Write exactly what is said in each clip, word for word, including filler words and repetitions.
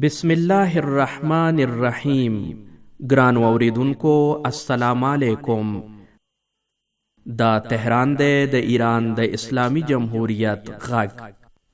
بسم الله الرحمن الرحیم. ګران اوریدونکو السلام علیکم. دا تهران دی د ایران د اسلامی جمهوریت غږ.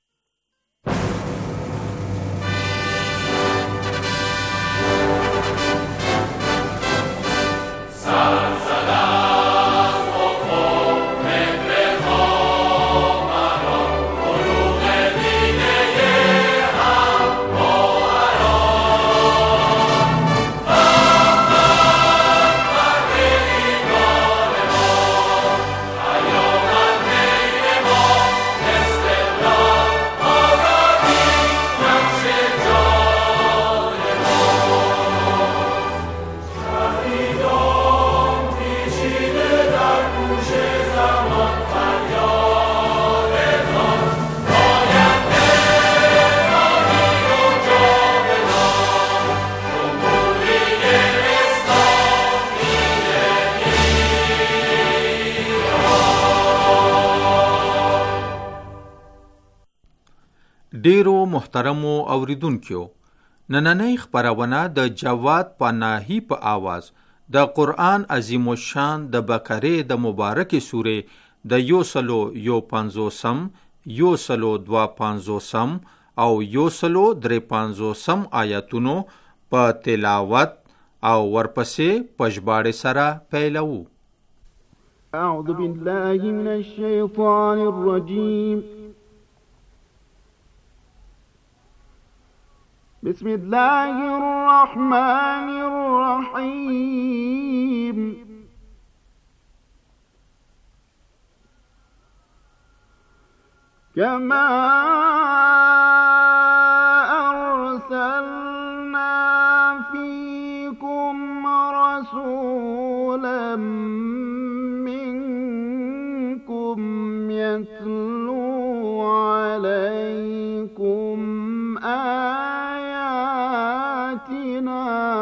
ډیرو محترمو اوریدونکو، نننۍ خپرونه د جواد پناهی په آواز د قرآن عظیم الشان د بقره د مبارکې سورې د یو سلو یو پنځوسم، یو سلو دوا پنځوسم او یو سلو درې پنځوسم آیاتونو په تلاوت او ورپسې په ژباړې سره پیلوو. اعوذ بالله من الشیطان الرجیم. بسم الله الرحمن الرحيم. كما أرسلنا فيكم رسولا منكم يتلو عليكم آياتنا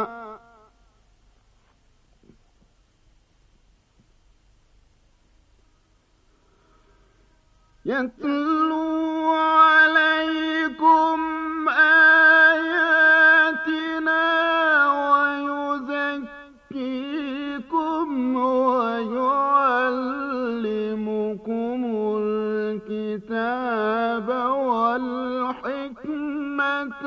يتلو عليكم آياتنا ويزكيكم ويعلمكم الكتاب والحكمة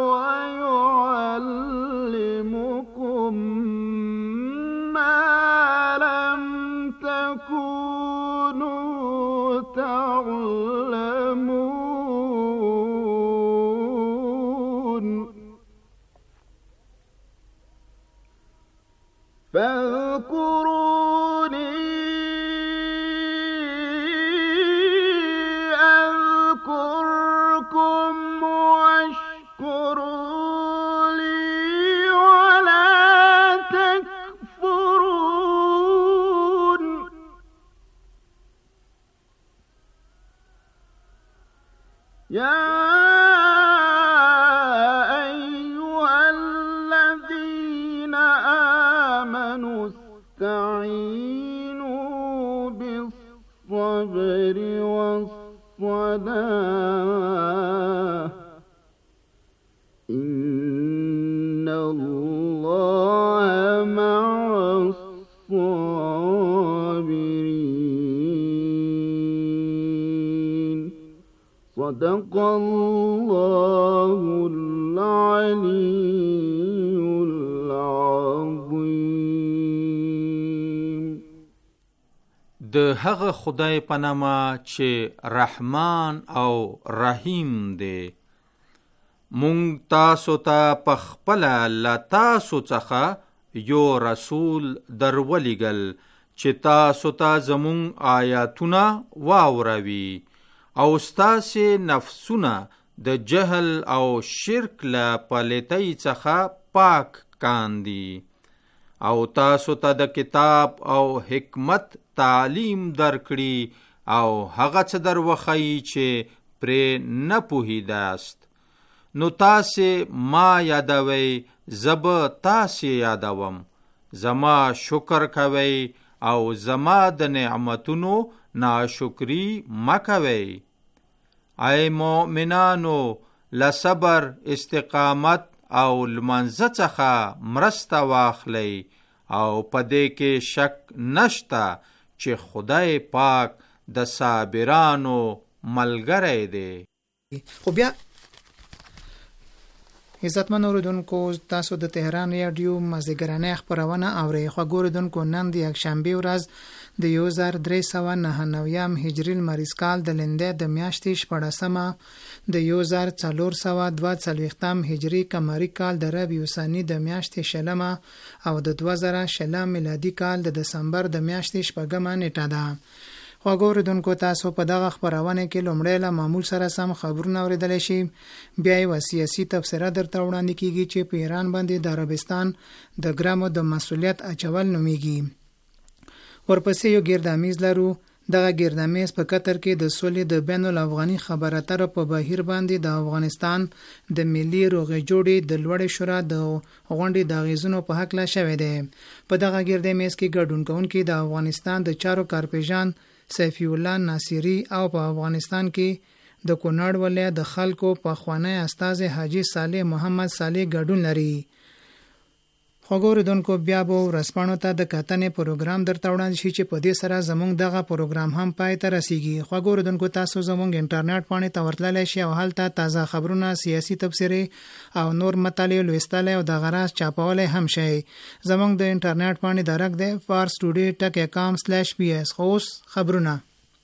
ويعلمكم ما لم تكونوا تعلمون. فاذكروني أذكركم واشكروا لي ولا تكفرون. يا أيها الذين آمنوا استعينوا بالصبر والصلاة إن الله مع الصابرين. صدق الله العلي العظيم. د هغه خدای په نامه چې رحمان او رحیم دی. مونږ تاسو ته په خپله له تاسو څخه یو رسول درولېږل چې تاسو ته زمونږ آیاتونه واوروي او ستاسې نفسونه د جهل او شرک له پلیتۍ څخه پاک کاندي او تاسو ته د کتاب او حکمت تعلیم درکړي او هغه څه دروښیي چې پرې نه پوهیداست. نو تاسې ما یادوئ، زه به تاسې یادوم. زما شکر کوئ او زما د نعمتونو ناشکری مکوئ. ای مؤمنانو، لصبر، استقامت او لمانځه څخه مرسته واخلئ او په دې کې شک نشته چې خدای پاک د صابرانو ملګری دی. خو بیا عزتمن اوریدونکو، تاسو د تهران رادیو مازدیګرانه خبرونه اورئ. خو اوریدونکو، نن د یکشنبه ورځ د یو زر درې سوه نهه نویم هجري لمریز کال د لندې د میاشتې شپاړسمه د یو زر څلور سوه دوه څلوېښتم هجري قمري کال د ربیع الثاني د میاشتې شلمه او د دوه زره شلم میلادي کال د دسمبر د میاشتې شپږمه نیټه ده. خواږه اوریدونکو، تاسو په دغه خبرونه کې لومړی له معمول سره سم خبرونه اوریدلی شي، بیا یې سیاسي تبصره درته وړاندې کیږي چې په ایران باندې د عربستان د ګرامو د مسؤلیت اچول نومیږي. ورپسې یو ګردامیز لرو. دغه ګردامیز په قطر کې د سولې د بین الافغاني خبر اترو په بهیر باندې د افغانستان د ملي روغې جوړې د لوړې شورا د غونډې د اغیزونو په هکله شوی دی. په دغه ګردامیز کې ګډون کوونکي د افغانستان د چارو کارپیژان سیفی الله ناصری او په افغانستان کې د کونړ ولایت د خلکو په خوانی استاد حاجی صالح محمد صالح ګډون لري. خوګوردونکو، بیا به ورسپانو ته د کتنې پروګرام درته وړاندې شي چې په دې سره زموږ دغه پروګرام هم پای ته رسیږي. خوګوردونکو، تاسو زموږ انټرنیټ باندې ته ورتللی شئ او هلته تازه خبرونه، سیاسي تبصرې او نور مطالعې لوستلی او دغه راز چاپولی هم شئ. زموږ د انټرنیټ باندې درک دی فارس ټوډې ټک کام سلیش پی اس. خو اوس خبرونه.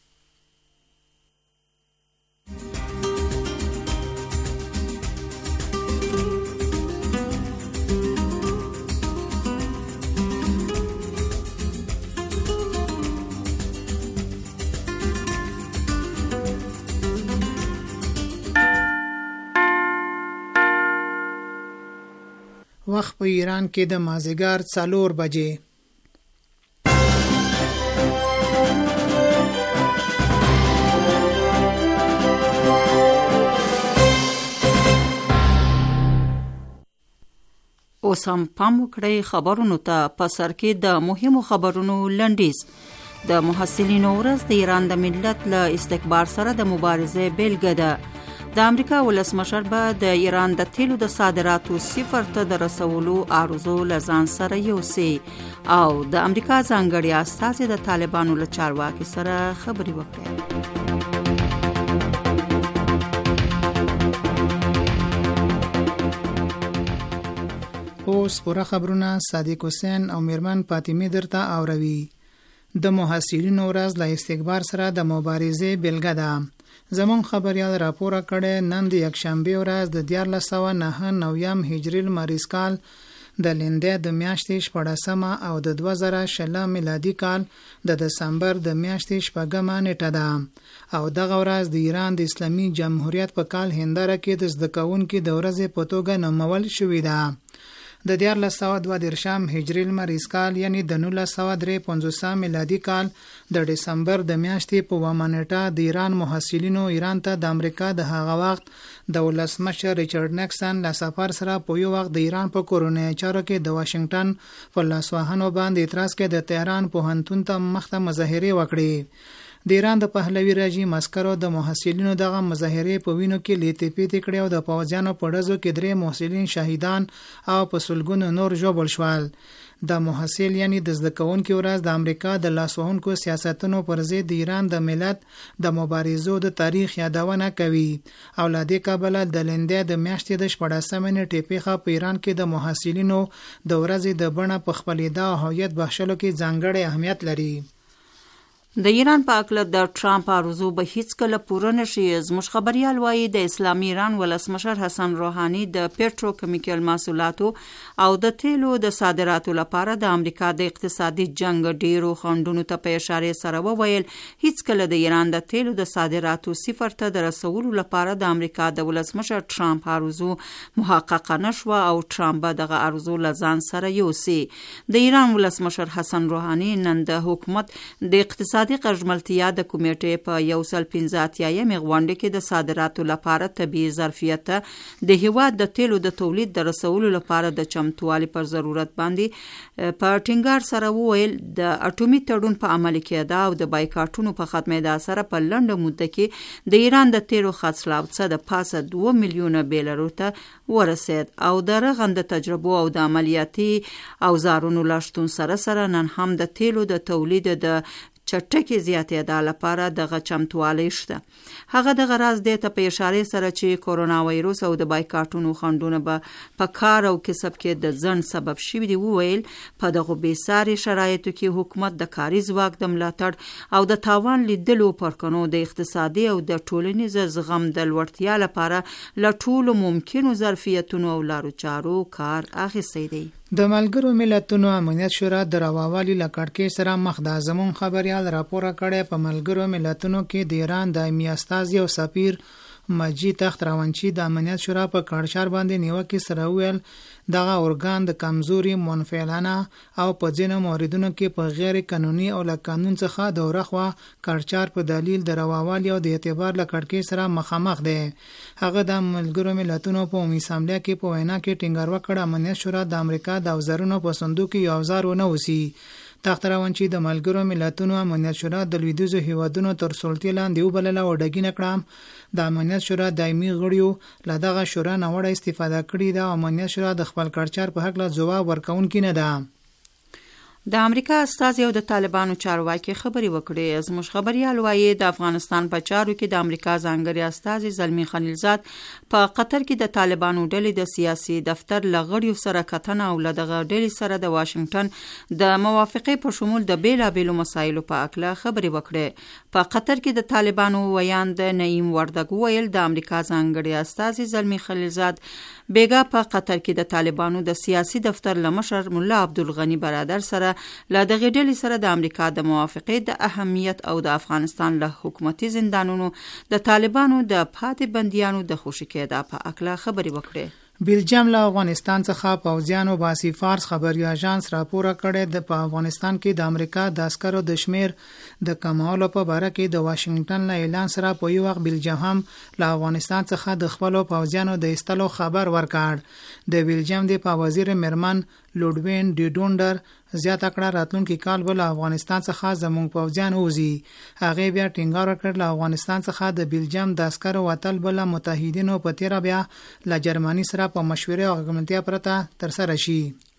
وخت په ایران کې د مازدیګر څلور بجې. اوس هم پام وکړئ خبرونو ته. په سر کې د مهمو خبرونو لنډیز. د محصلینو ورځ د ایران د ملت له استکبار سره د مبارزې بیلګه ده. د امریکا ولسمشر به د ایران د تیلو د صادراتو صفر ته د رسولو عرضو له ځان سره یوسي او د امریکا ځانګړي استازي د طالبانو له چارواکي سره خبرې وکړي. اوس پوره خبرونه صادق حسین او میرمن فاطمه درته اوروي. د محصلینو ورځ له استکبار سره د مبارزې بیلګه ده. زمون خبريال راپور کړي نن د یکشنبه ورځ د دیارلس سوه نهه نویم هجري لمریز کال د لندې د میاشتې شپاړسمه او د دوه زره شلم میلادي کال د دسمبر د میاشتې شپږمه نیټه ده او دغه ورځ د ایران د اسلامي جمهوریت په کال هنداره کې د زده کوونکو د ورځې په توګه نومول شوې ده. د دیارلس سوه دوه دېرشم هجري لمریز کال یعنی د نولس سوه درې پنځوسم میلادي کال د دسمبر د میاشتې په اوومه نیټه د ایران محصلینو ایران ته د امریکا د هغه وخت د ولسمشر ریچارډ نیکسن له سفر سره په یو وخت د ایران په کورونی چارو کې د واشنگټن پر لاسوهنو باندې اعتراض کې د تهران پوهنتون ته مخته مظاهرې وکړې. د ایران د پهلوي رژیم عسکرو د محصلینو دغه مظاهرې په وینو کې لیتې پیتې کړې او د پوځیانو په ډزو کې درې محصلین شهیدان او په سلګونو نور ژوبل شول. د محصل یعنی د زده کوونکو ورځ د امریکا د لاسوهونکو سیاستونو پر ضد د ایران د ملت د مبارزو د تاریخ یادونه کوي او له دې کبله د لندې د میاشتې د شپاړسمې نیټې پیښه په ایران کې د محصلینو د ورځې د بڼه په خپلېدا او هویت بخښلو کې ځانګړی اهمیت لري. د ایران په اکله د ټرامپ عرضو به هیڅ کله پوره نشي. زموږ خبريال وایي د اسلامي ایران ولسمشر حسن روحاني د پېټروکیمیکل محصولاتو او د تیلو د صادراتو لپاره د امریکا د اقتصادي جنگ ډیرو خنډونو ته په اشاره سره وویل هیڅ کله د ایران د تیلو د صادراتو صفر ته د رسولو لپاره د امریکا د ولسمشر ټرامپ عرضو محقق نشوه او ټرامپ به دغه عرضو له ځان سره یوسي. د ایران ولسمشر حسن روحاني نن د حکومت د اقتصادي اقتصادي قژملتیا د کمیټې په یو سل پنځه اتیایمې غونډې کې د صادراتو لپاره طبیعي ظرفیت د هیواد د تیلو د تولید د رسولو لپاره د چمتووالي پر ضرورت باندې په ټینګار سره وویل د اټومي تړون په عملي کېدا او د بایکاټونو په ختمېدا سره په لنډه موده کې د ایران د تیلو خرڅلاو څه د پاسه دوه میلیونه بیلرو ته ورسید او د رغنده تجربو او د عملیاتي اوزارونو لا شتون سره سره نن هم د تیلو د تولید د چټکې زیاتېدا لپاره دغه چمتووالی شته. هغه دغه راز دې ته په اشاره سره چې کورونا وایروس او د بایکاټونو خنډونه به په کار او کسب کې د ځنډ سبب شوي دي وویل په دغو بېساري شرایطو کې حکومت د کاري ځواک د ملاتړ او د تاوان لیدلو پرکنو د اقتصادي او د ټولنیز زغم د لوړتیا لپاره له ټولو ممکنو ظرفیتونو او لارو چارو کار اخیستی دی. د ملګرو ملتونو امنیت شورا د راوالي له کړکۍ سره مخ د زمون خبريال راپور کړی په ملګرو ملتونو کې د ایران دایمي استازي او سفیر مجید تخت راونچی د امنیت شورا په کارچار باندې نیوکه سره ویل دغه ارګان د کمزوري منفعلانه او په ځینو موردونو کې په غیر قانوني او له قانون څخه د ورخوا کارچار په دلیل د راوالي او د اعتبار له کړکۍ سره مخامخ دی. هغه د ملګرو ملتونو په عمومي اسامبلې کې په وینا کې ټینګار وکړ امنیت شورا د امریکا د اوزارونو په صندوق کې یو اوزار ونه وسی. تخت راونچی د ملګرو ملتونو امنیت شورا د لویدیځو هیوادونو تر سلطې لاندې وبلله او ډګینه کړه د امنیت شورا دایمي غړیو له دغه شورا نه وړه استفاده کړې ده او امنیت شورا د خپل کارچار په حق له ځواب ورکوونکې نه ده. د امریکا استازي او د طالبانو چارواکي خبري وکړي. زموږ خبريال وایي د افغانستان په چارو کې د امریکا ځانګړي استازي زلمی خلیلزاد په قطر کې د طالبانو ډلې د سیاسي دفتر لغړیو سره کتنه او له دغه ډلې سره د واشنگټن د موافقې په شمول د بیلابېلو مسایلو په اړه خبري وکړي. په قطر کې د طالبانو ویاند نعیم وردګ ویل د امریکا ځانګړي استازي زلمی خلیلزاد بیګا په قطر کې د طالبانو د سیاسي دفتر لمشر مولا عبدالغنی برادر سره له دغه ډلې سره د امریکا د موافقې د اهمیت او د افغانستان له حکومتي زندانونو د طالبانو د پاتې بندیانو د خوشي کېدا په اړه خبري وکړي. بلجیم له افغانستان څخه پوځیانو باسي فارس خبري اژانس راپور کړی د په افغانستان کې د امریکا د عسکرو د شمیر د کمولو په باره کې د واشنگټن له اعلان سره په یو وخت بلجیم هم له افغانستان څخه د خپلو پوځیانو د ایستلو خبر ورکړ. د بلجیم د په وزیر مرمن لوډوین ډیډونډر زیاته کړه راتلونکي کال به له افغانستان څخه زموږ پوځیان وځي. هغه بیا ټینګار وکړ له افغانستان څخه د بلجیم د عسکرو وتل بل متحدینو په تیره بیا له جرمني سره په مشورې او غمنتیا پرته ترسره شي.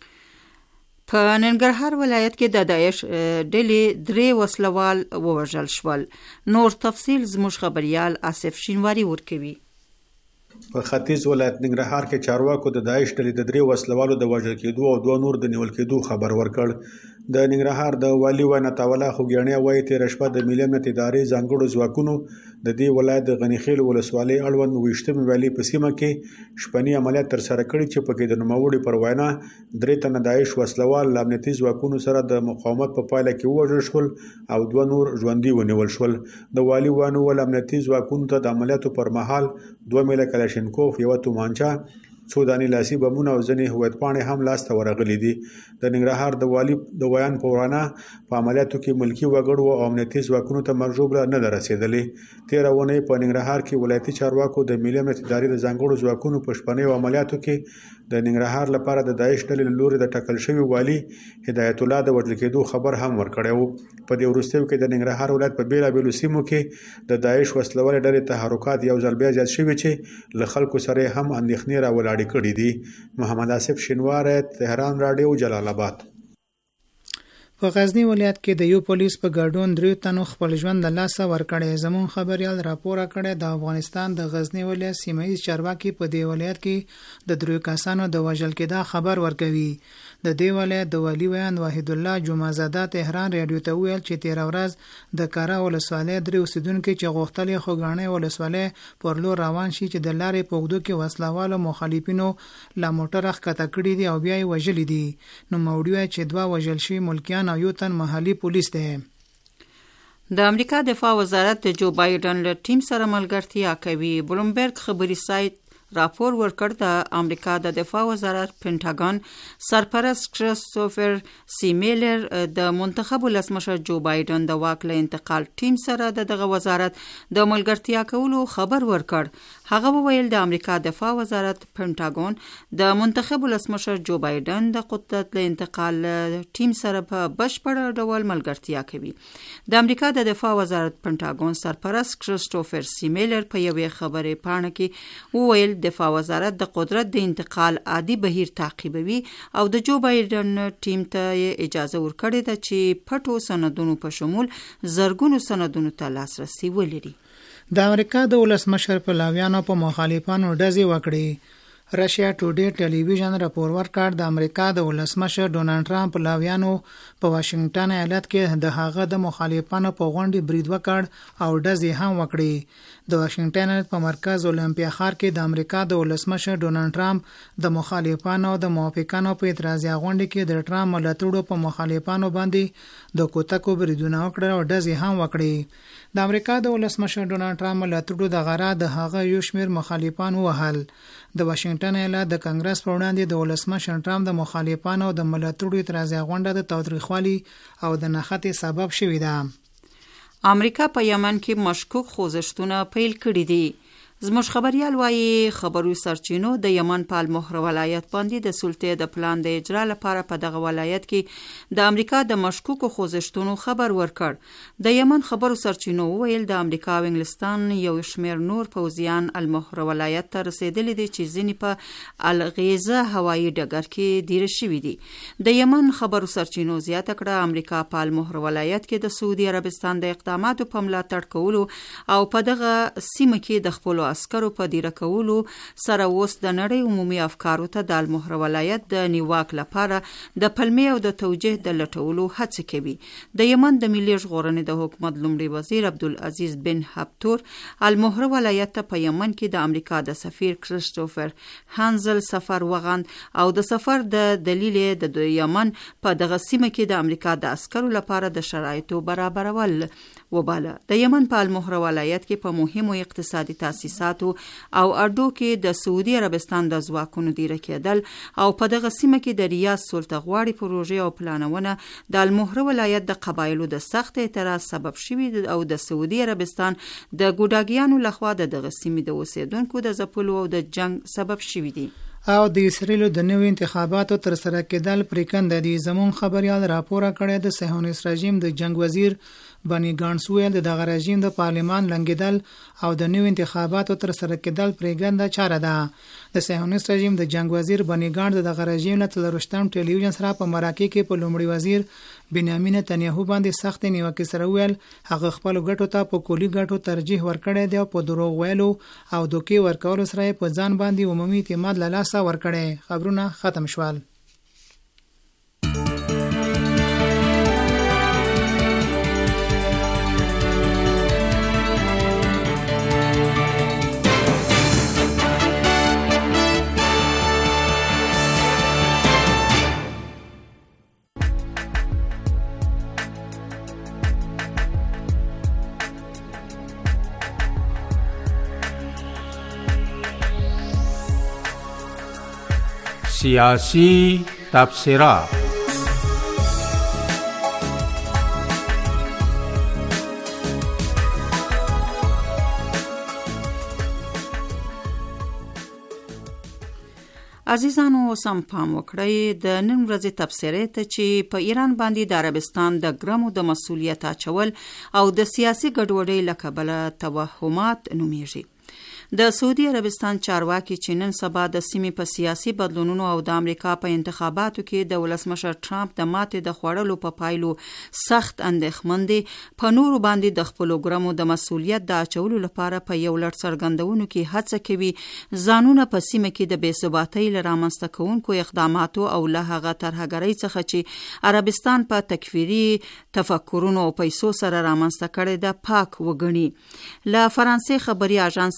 په ننګرهار ولایت کې د داعش ډلې درې وسلوال ووژل شول. نور تفصیل زموږ خبريال آصف شینواری ورکوي. په ختیځ ولایت ننګرهار کې چارواکو د داعش ډلې د درې وسلوالو د وژل کېدو او دوه نور د نیول کېدو خبر ورکړ. د ننګرهار د والي وینا تاوله خوګیاڼي وایي تېره شپه د ملي امنیت ادارې ځانګړو ځواکونو د دې ولایت د غنیخیل ولسوالۍ اړوند ویشتمې ویالې په سیمه کې شپني عملیات ترسره کړي چې پکې د نوموړي پر وینا درې تنه داعش وسلوال له امنیتي ځواکونو سره د مقاومت په پایله کې ووژل شول او دوه نور ژوندي ونیول شول. د والي وینا ول امنیتي ځواکونو ته د عملیاتو پر مهال دوه میله کلاشینکوف یوه تومانچه څو دانې لاسي بمونه او ځینې هویت پاڼې هم لاسته ورغلي دي. د ننګرهار د والي د ویان په وینا په عملیاتو کې ملکي وګړو او امنیتي ځواکونو ته مرجوبله نه ده رسېدلې. تېره اونۍ په ننګرهار کې ولایتي چارواکو د ملي امنیت ادارې د ځانګړو ځواکونو په شپنیو عملیاتو کې د ننګرهار لپاره د داعش ډلې له لوري د ټاکل شوي والي هدایت الله د وژل کېدو خبر هم ورکړی و. په دې وروستیو کې د ننګرهار ولایت په بېلابېلو سیمو کې د داعش وسلوالې ډلې تحرکات یو ځل بیا زیات شوي چې له خلکو سره هم اندېښنې راولاړې کړي دي. محمد آصف شینواری، تهران رادیو، جلال آباد. په غزنی ولایت کې د یو پولیس په ګډون دریو تنو خپل ژوند له لاسه ورکړی. زمون خبريال راپور کړی د افغانستان د غزنی ولایت سیمایي چارواکي په دې ولایت کې د دریو کسانو د وژل کېدا خبر ورکوي. د دې ولایت د والی ویان وحید الله جمعزاده تهران رادیو ته ویل چې تیر ورځ د کارا ولسوالۍ درې اوسیدونکو چې غوښتل خوګانې ولسوالۍ پر لور روان شي چې د لارې په اوږدو کې وسلوالو مخالفینو لا موټر ښکته کړي دي او بیا یې وژلي دي. نو موړي چې دوه وژل شوي ملکیان او یو تن محلي پولیس دی. د امریکا دفاع وزارت د جو بایدن له ټیم سره ملګرتیا کوي. بلومبرګ خبري سایت راپور ورکړ. د امریکا د دفاع وزارت پینټاګون سرپرست کرستوفر سی میلر د منتخب ولسمشر جو بایدن د واک له انتقال ټیم سره د دغه وزارت د ملګرتیا کولو خبر ورکړ. هغه وویل د امریکا دفاع وزارت پینټاګون د منتخب ولسمشر جو بایدن د قدرت له انتقال ټیم سره په بشپړ ډول ملګرتیا کوي. د امریکا د دفاع وزارت پینټاګون سرپرست کرستوفر سی میلر په یوې خبرې پاڼه کې وویل دفاع وزارت د قدرت د انتقال عادي بهیر تعقیبوي او د جو بایدن ټیم ته اجازه ورکړې ده چې پټو سندونو په شمول زرګونو سندونو ته لاسرسي ولري. د امریکا د ولسمشر پلاویانو په مخالفانو ډزې وکړې. رشیا ټوډے ټلویزیون راپور ورکړ د امریکا د ولسمشر ډونالډ ټرمپ پلاویانو په واشنگټن ایالت کې د هغه د مخالفانو په غونډې برید وکړ او ډزې هم وکړې. د واشنگټن ایالت په مرکز اولمپیا ښار کې د امریکا د ولسمشر ډونالډ ټرمپ د مخالفانو د موافقانو په اعتراضي غونډې کې د ټرمپ ملاتړو په مخالفانو باندې د کوتکو بریدونه وکړل او ډزې هم وکړې. د امریکا د ولسمشر ډونالډ ټرمپ ملاتړو د غرا د هغه یو شمېر مخالفان وهل. د واشنگټن ایالت د کانګرس په وړاندې د ولسمشر ټرمپ د مخالفانو د ملاتړو اعتراضي غونډه د تاوتریخوالي او د نښتې سبب شوې ده. امریکا په یمن کې مشکوک خوځښتونه پیل کړي دي. زموږ خبريال وایي خبرو سرچینو د یمن په المهره ولایت باندې د سلطې د پلان د اجرا لپاره په دغه ولایت کې د امریکا د مشکوکو خوځښتونو خبر ورکړ. د یمن خبرو سرچینو وویل د امریکا او انګلستان یو شمېر نور پوځیان المهره ولایت ته رسیدلي دي چې ځینې په الغیزه هوایي ډګر کې دیره شوي دي. د یمن خبرو سرچینو زیاته کړه امریکا په المهره ولایت کې د سعودي عربستان د اقداماتو په ملاتړ کولو او په دغه سیمه کې د خپلو عسکرو په دیره کولو سره اوس د نړۍ عمومي افکارو ته د المهره ولایت د نیواک لپاره د پلمې او د توجیه د لټولو هڅه کوي. د یمن د ملي ژغورنې د حکومت لومړي وزیر عبدالعزیز بن هبتور المهره ولایت ته په یمن کې د امریکا د سفیر کرستوفر هانزل سفر وغند او د سفر د دلیل د یمن په دغه سیمه کې د امریکا د عسکرو لپاره د شرایطو برابرول وباله. د یمن په المهره ولایت کې په مهمو اقتصادي تاسیساتو او اډو کې د سعودي عربستان د ځواکونو دیره کېدل او په دغه سیمه کې د ریاض سلطه غواړي پروژې او پلانونه د المهره ولایت د قبایلو د سخت اعتراض سبب شوي او د سعودي عربستان د ګوډاګیانو لخوا د دغه سیمې د اوسیدونکو د ځپلو او د جنگ سبب شوي دي. او د اسرائیل د نوي انتخاباتو تر سره کېدل پریکنده دي. زمون خبريال راپور کړی د صهیونیست رژیم د جنگ وزیر بنی ګانټس ویل د دغه رژیم د پارلمان لنګیدل او د نوي انتخاباتو تر سره کېدل پریکنده چاره ده. د صهیونیست رژیم د جنگ وزیر بنی ګانټس دغه رژیم له تلرشتم ټلویزیون سره په مراکې کې په لومړي وزیر بنیامین نتنیاهو باندې سخت نیوکه سره ویل هغه خپل ګټو ته په کلی ګټو ترجیح ورکړی دی او په دروغ ویلو او دوکي ورکولو سره په ځان باندې عمومي اعتماد له لاسه ورکړی. خبرونه ختم شول. سیاسی تبصره. عزیزانو سم پام وکړئ د نن ورځې تبصرې ته چې په ایران باندې د عربستان د ګرمو د مسؤلیت اچول او د سیاسي ګډوډۍ له کبله توهمات نومیږي. د سعودي عربستان چارواکي چې نن سبا د سیمې په سیاسي بدلونونو او د امریکا په انتخاباتو کې د ولسمشر ټرمپ د ماتې د خوړلو په پایلو سخت اندېښمن دي، په نورو باندې د خپلو ګرمو د مسؤلیت د اچولو لپاره په یو لړ څرګندونو کې هڅه کوي ځانونه په سیمه کې د بې ثباتۍ له رامنځته کوونکو اقداماتو او له هغه ترهګرۍ څخه چې عربستان په تکفیري تفکرونو او پیسو سره رامنځته کړې ده پاک وګڼي. له فرانسې خبري اژانس سره په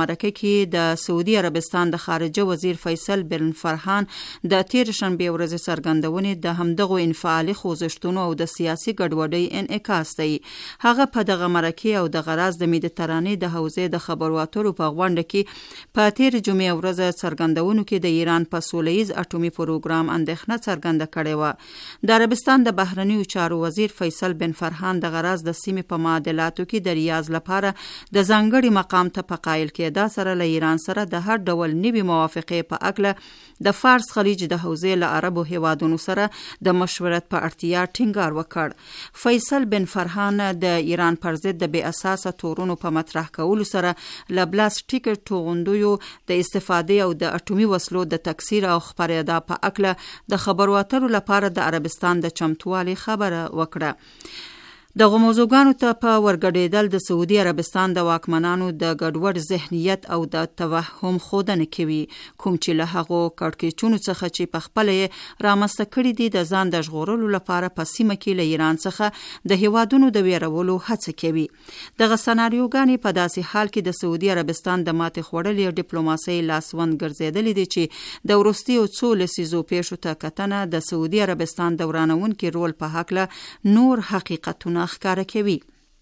مرکه کې د سعودي عربستان د خارجه وزیر فیصل بن فرحان د تیر شنبه ورځ څرګندونې د همدغو انفعالي خوځښتونو او د سیاسي ګډوډۍ انعکاس دی. هغه په دغه مرکه او د غراز د مدیترانې د حوزې د خبرو اترو په غونډه کې په تیر جمعې ورځ څرګندونو کې د ایران په سولیز اټومي پروګرام اندېښنه څرګنده کړې وه. د عربستان د بهرنیو چارو وزیر فیصل بن فرحان د غراز د سیمې په معادلاتو کې د ریاض لپاره د ځانګړي مقام ته په قایل کېدا سره له ایران سره د هر ډول نوي موافقې په اړه د فارس خلیج د حوزې له عربو هیوادونو سره د مشورت په اړتیا ټینګار وکړ. فیصل بن فرحان د ایران پر ضد د بې اساسه تورونو په مطرح کولو سره له بلاسټیک توغندیو د استفادې او د اټومي وسلو د تکثیر او خپرېدا په اړه د خبرو اترو لپاره د عربستان د چمتووالي خبره وکړه. دغه موضوعګانو ته په ورګډېدل د سعودي عربستان د واکمنانو د ګډوډ ذهنیت او د توهم ښودنه کوي، کوم چې له هغو کړکېچونو څخه چې په خپله یې رامنځته کړي دي د ځان د ژغورلو لپاره په سیمه کې له ایران څخه د هیوادونو د ویرولو هڅه کوي. دغه سناریوګانې په داسې حال کې د سعودي عربستان د ماتې خوړلې ډیپلوماسۍ لاسوند ګرځېدلې دي چې د وروستیو څو لسیزو پیښو ته کتنه د سعودي عربستان د ورانوونکي رول په هکله نور حقیقتونه ښکاره کوي.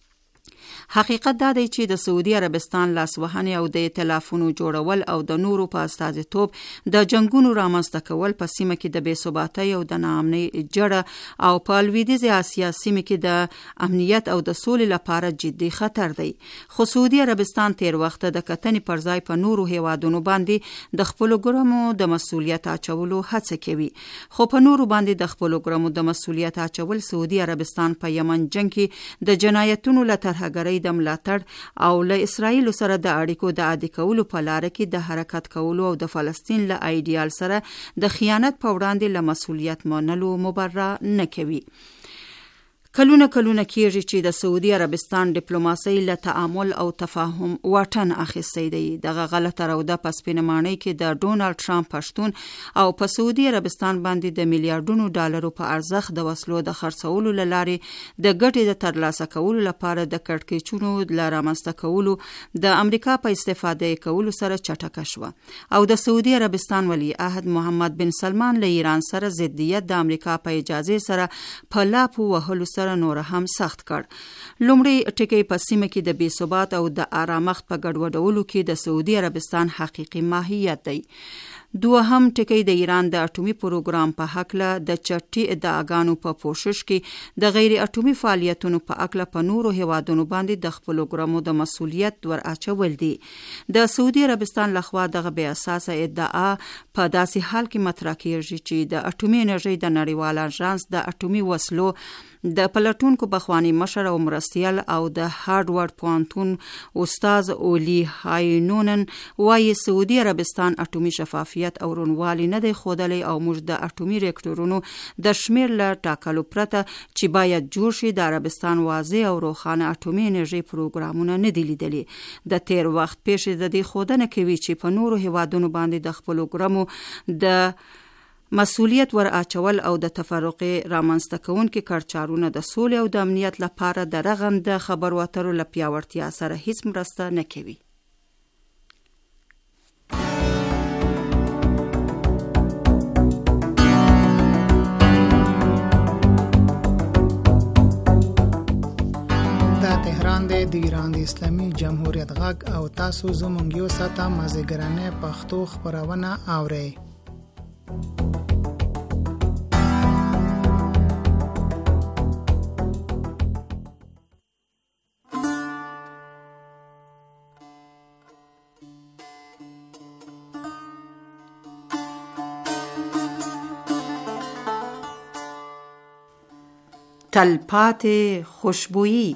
حقیقت دا دی چې د سعودي عربستان لاسوهنې او د ائتلافونو جوړول او د نورو په استازیتوب د جنگونو رامنځته کول په سیمه کې د بې ثباتۍ او د ناامنۍ جړه او په لویدیځې اسیا سیمه کې د امنیت او د سولې لپاره جدي خطر دی. خو سعودي عربستان تیر وخت د کتنې پر ځای په نورو هیوادونو باندې د خپلو ګرمو د مسؤلیت اچولو هڅه کوي. خو په نورو باندې د خپلو ګرمو د مسؤلیت اچول سعودي عربستان په یمن جنگ کې د جنایتونو له ترهګرۍ د ملاتړ او له اسرائیل سره د اړیکو د عادي کولو په لار کې د حرکت کولو او د فلسطین له ایډیال سره د خیانت په وړاندې له مسؤلیت منلو مبرا نه کوي. کلونه کلونه کېږي چې د سعودي عربستان ډیپلوماسۍ له تعامل او تفاهم واټن اخیستی دی. دغه غلطه روده په سپینه ماڼۍ کې د ډونالډ ټرمپ پښتون او په سعودي عربستان باندې د میلیارډونو ډالرو په ارزښت د وسلو د خرڅولو له لارې د ګټې د ترلاسه کولو لپاره د کړکېچونو له رامنځته کولو د امریکا په استفادې کولو سره چټکه شوه او د سعودي عربستان ولی عهد محمد بن سلمان له ایران سره ضدیت د امریکا په اجازه سره په لاپو وهلو سره نور هم سخت کړ. لومړی ټکی په سیمه کې د بې ثبات او د آرامښت په ګډوډولو کې د سعودي عربستان حقیقي ماهیت دی. دوهم ټکی د ایران د اټومي پروګرام په هکله د چټي ادعاګانو په پوښښ کې د غیر اټومي فعالیتونو په هکله په نورو هیوادونو باندې د خپلو ګرمو د مسؤلیت ور اچول دي. د سعودي عربستان لخوا دغه بې اساسه ادعا په داسې حال کې مطرح کیږي چې د اټومي انرژۍ د نړیوال اژانس د اټومي وسلو د پلټونکو بخوانی مشر او مرستیال او د هارډورډ پوهنتون استاد اولی هاینونن وايي سعودي عربستان اټومي شفافیت او رونوالي نه دی ښودلی او موږ د اټومي ریاکټورونو د شمیر له ټاکلو پرته چې باید جوړ شي د عربستان واضح او روښانه اټومي انرژي پروګرامونه نه دي لیدلي. د تیر وخت پیښې د دې ښودنه کوي چې په نورو هیوادونو باندې د خپلو ګرمو د مسؤلیت ور اچول او د تفرقې رامنځته کوونکي کړچارونه د سولې او د امنیت لپاره د رغند خبرو اترو له پیاوړتیا سره هیڅ مرسته نه کوي. دا تهران دی د ایران د اسلامي جمهوریت غږ او تاسو زموږ یو ساعته مازیګرانه پښتو خبرونه اورئ. تلپاتې خوشبویی.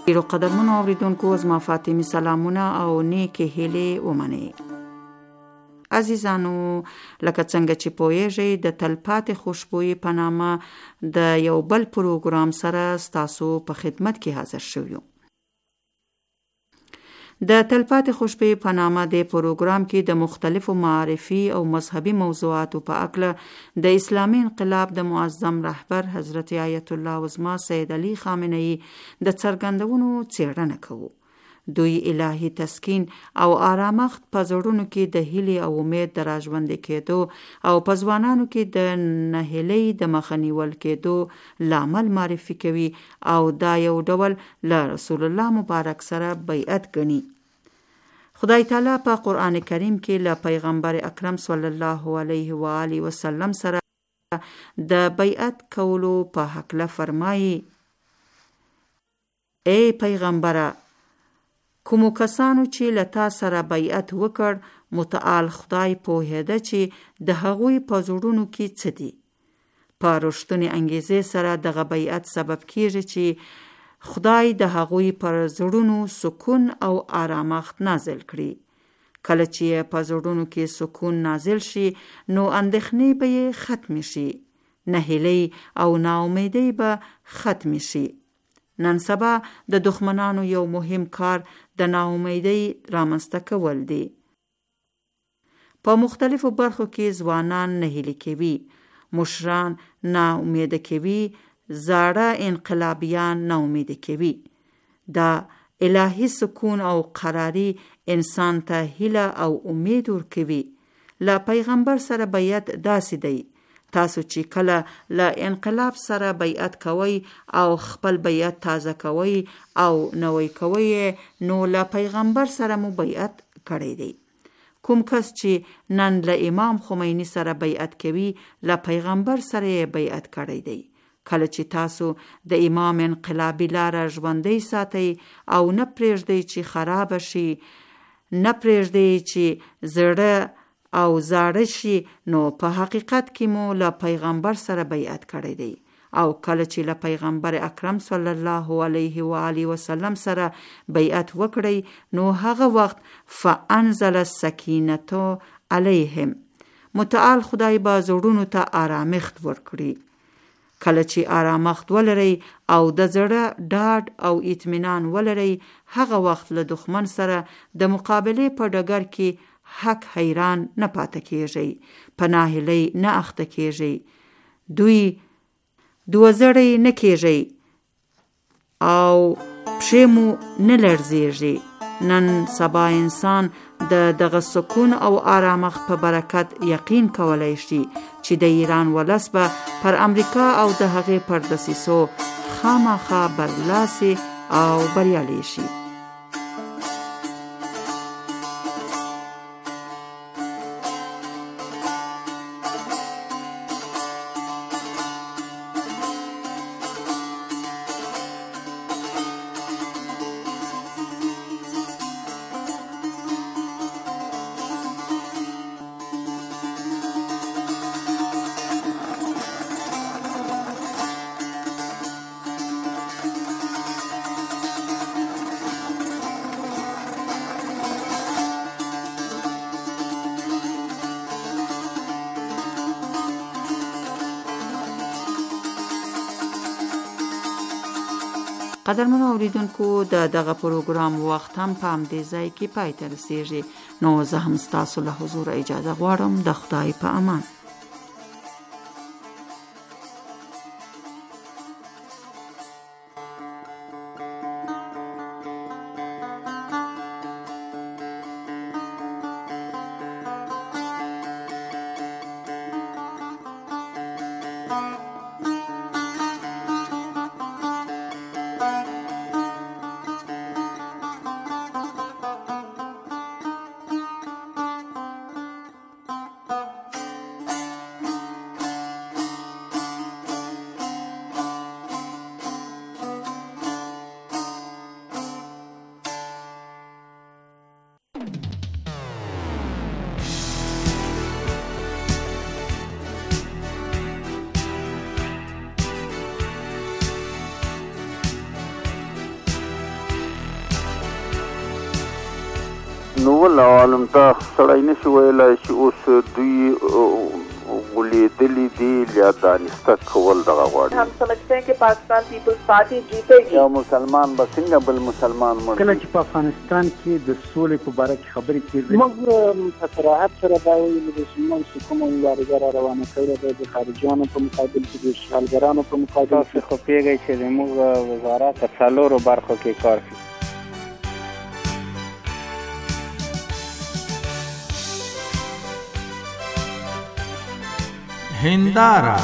ډیرو قدرمنو اوریدونکو زما فاطمي سلامونه او نیکې هیلې ومنئ. عزیزانو، لکه څنګه چې پوهیږئ د تلپاتې خوشبویي په نامه د یو بل پروګرام سره ستاسو په خدمت کې حاضر شوی یم. د تلپاتې خوشبویي په نامه د پروګرام کې د مختلفو معرفي او مذهبي موضوعاتو په اړه د اسلامي انقلاب د معظم رهبر حضرت آیت الله عظما سید علي خامنه‌ای د څرګندونو څېړنه کوو. دوی الهي تسکین او آرامښت په زړونو کې د هیلې او امید د راژوندي کېدو او په ځوانانو کې د نهیلۍ د مخه نیول کېدو لامل معرفي کوي او دا یو ډول له رسول الله مبارک سره بیعت ګڼي. خدای تعالی په قرآن کریم کې له پیغمبر اکرم صلی الله علیه و آله وسلم سره د بیعت کولو په هکله فرمایي: ای پیغمبره، کومو کسانو چې له تا سره بیعت وکړ متعال خدای پوهېده چې د هغوی په زړونو کې څه دي. په رښتونې انګیزې سره دغه بیعت سبب کیږي چې خدای د هغوی پر زړونو سکون او آرامښت نازل کړي. کله چې په زړونو کې سکون نازل شي نو اندېښنې به یې ختم شي، نهیلۍ او ناامیدۍ به ختم شي. نن سبا د دښمنانو یو مهم کار د ناامیدۍ رامنځته کول دی. په مختلفو برخو کې ځوانان نهیلي کوي، مشران ناامیده کوي، زاړه انقلابیان ناامیده کوي. دا الهي سکون او قراری انسان ته هیله او امید ورکوي. له پیغمبر سره بیعت داسې دی: تاسو چې کله له انقلاب سره بیعت کوئ او خپل بیعت تازه کوئ او نوی کوئ نو له پیغمبر سره مو بیعت کړی دی. کوم کس چې نن له امام خمینی سره بیعت کوي له پیغمبر سره بیعت کړی دی. کله چې تاسو د امام انقلابی لاره ژوندۍ ساتئ او نه پرېږدئ چې خراب شي، نه پرېږدئ چې زړه او زاړه شي، نو په حقیقت کې مو له پیغمبر سره بیعت کړی دی. او کله چې له پیغمبر اکرم صلی الله علیه و آله وسلم سره بیعت وکړی نو هغه وخت فانزل السکینة علیهم، متعال خدای به زړونو ته آرامښت ورکړي. کله چې آرامښت ولرئ او د زړه ډاډ او اطمینان ولرئ، هغه وخت له دښمن سره د مقابلې په ډګر کې حق حیران نه پاتې کیږي، په ناهیلۍ نه اخته کیږي، دوی دوزړی نه کیږي او پښې مو نه لړزیږي. نن سبا انسان د دغه سکون او آرامښت په برکت یقین کولای شي چې د ایران ولس به پر امریکا او د هغې پر دسیسو خامخا برلاسي او بریالي شي. قدرمنو اوریدونکو، د دغه پروګرام وخت هم په همدې ځای کې پای ته رسیږي. نو زه هم ستاسو له حضور اجازه غواړم. د خدای په امان. نو والله عالم ته سړی نشي ویلی چې اوس دوی ولیدلی دي یا دانسته کول دغه غواړي. हम समझते हैं कि पाकिस्तान पीपल्स पार्टी जीतेगी. یا مسلمان به څنګه بل مسلمان مړ کله چې په افغانستان کې د سولې په باره کې خبرې کېږي موږ په صراحت سره دا وایو چې موږ چې کومه مبارزه را روانه کړې ده د خارجیانو په مقابل کې د اشغالګرانو په مقابل تاسو خو پوهېږئ چې زموږ وزارت په څلورو برخو کې کار کوي. هنداره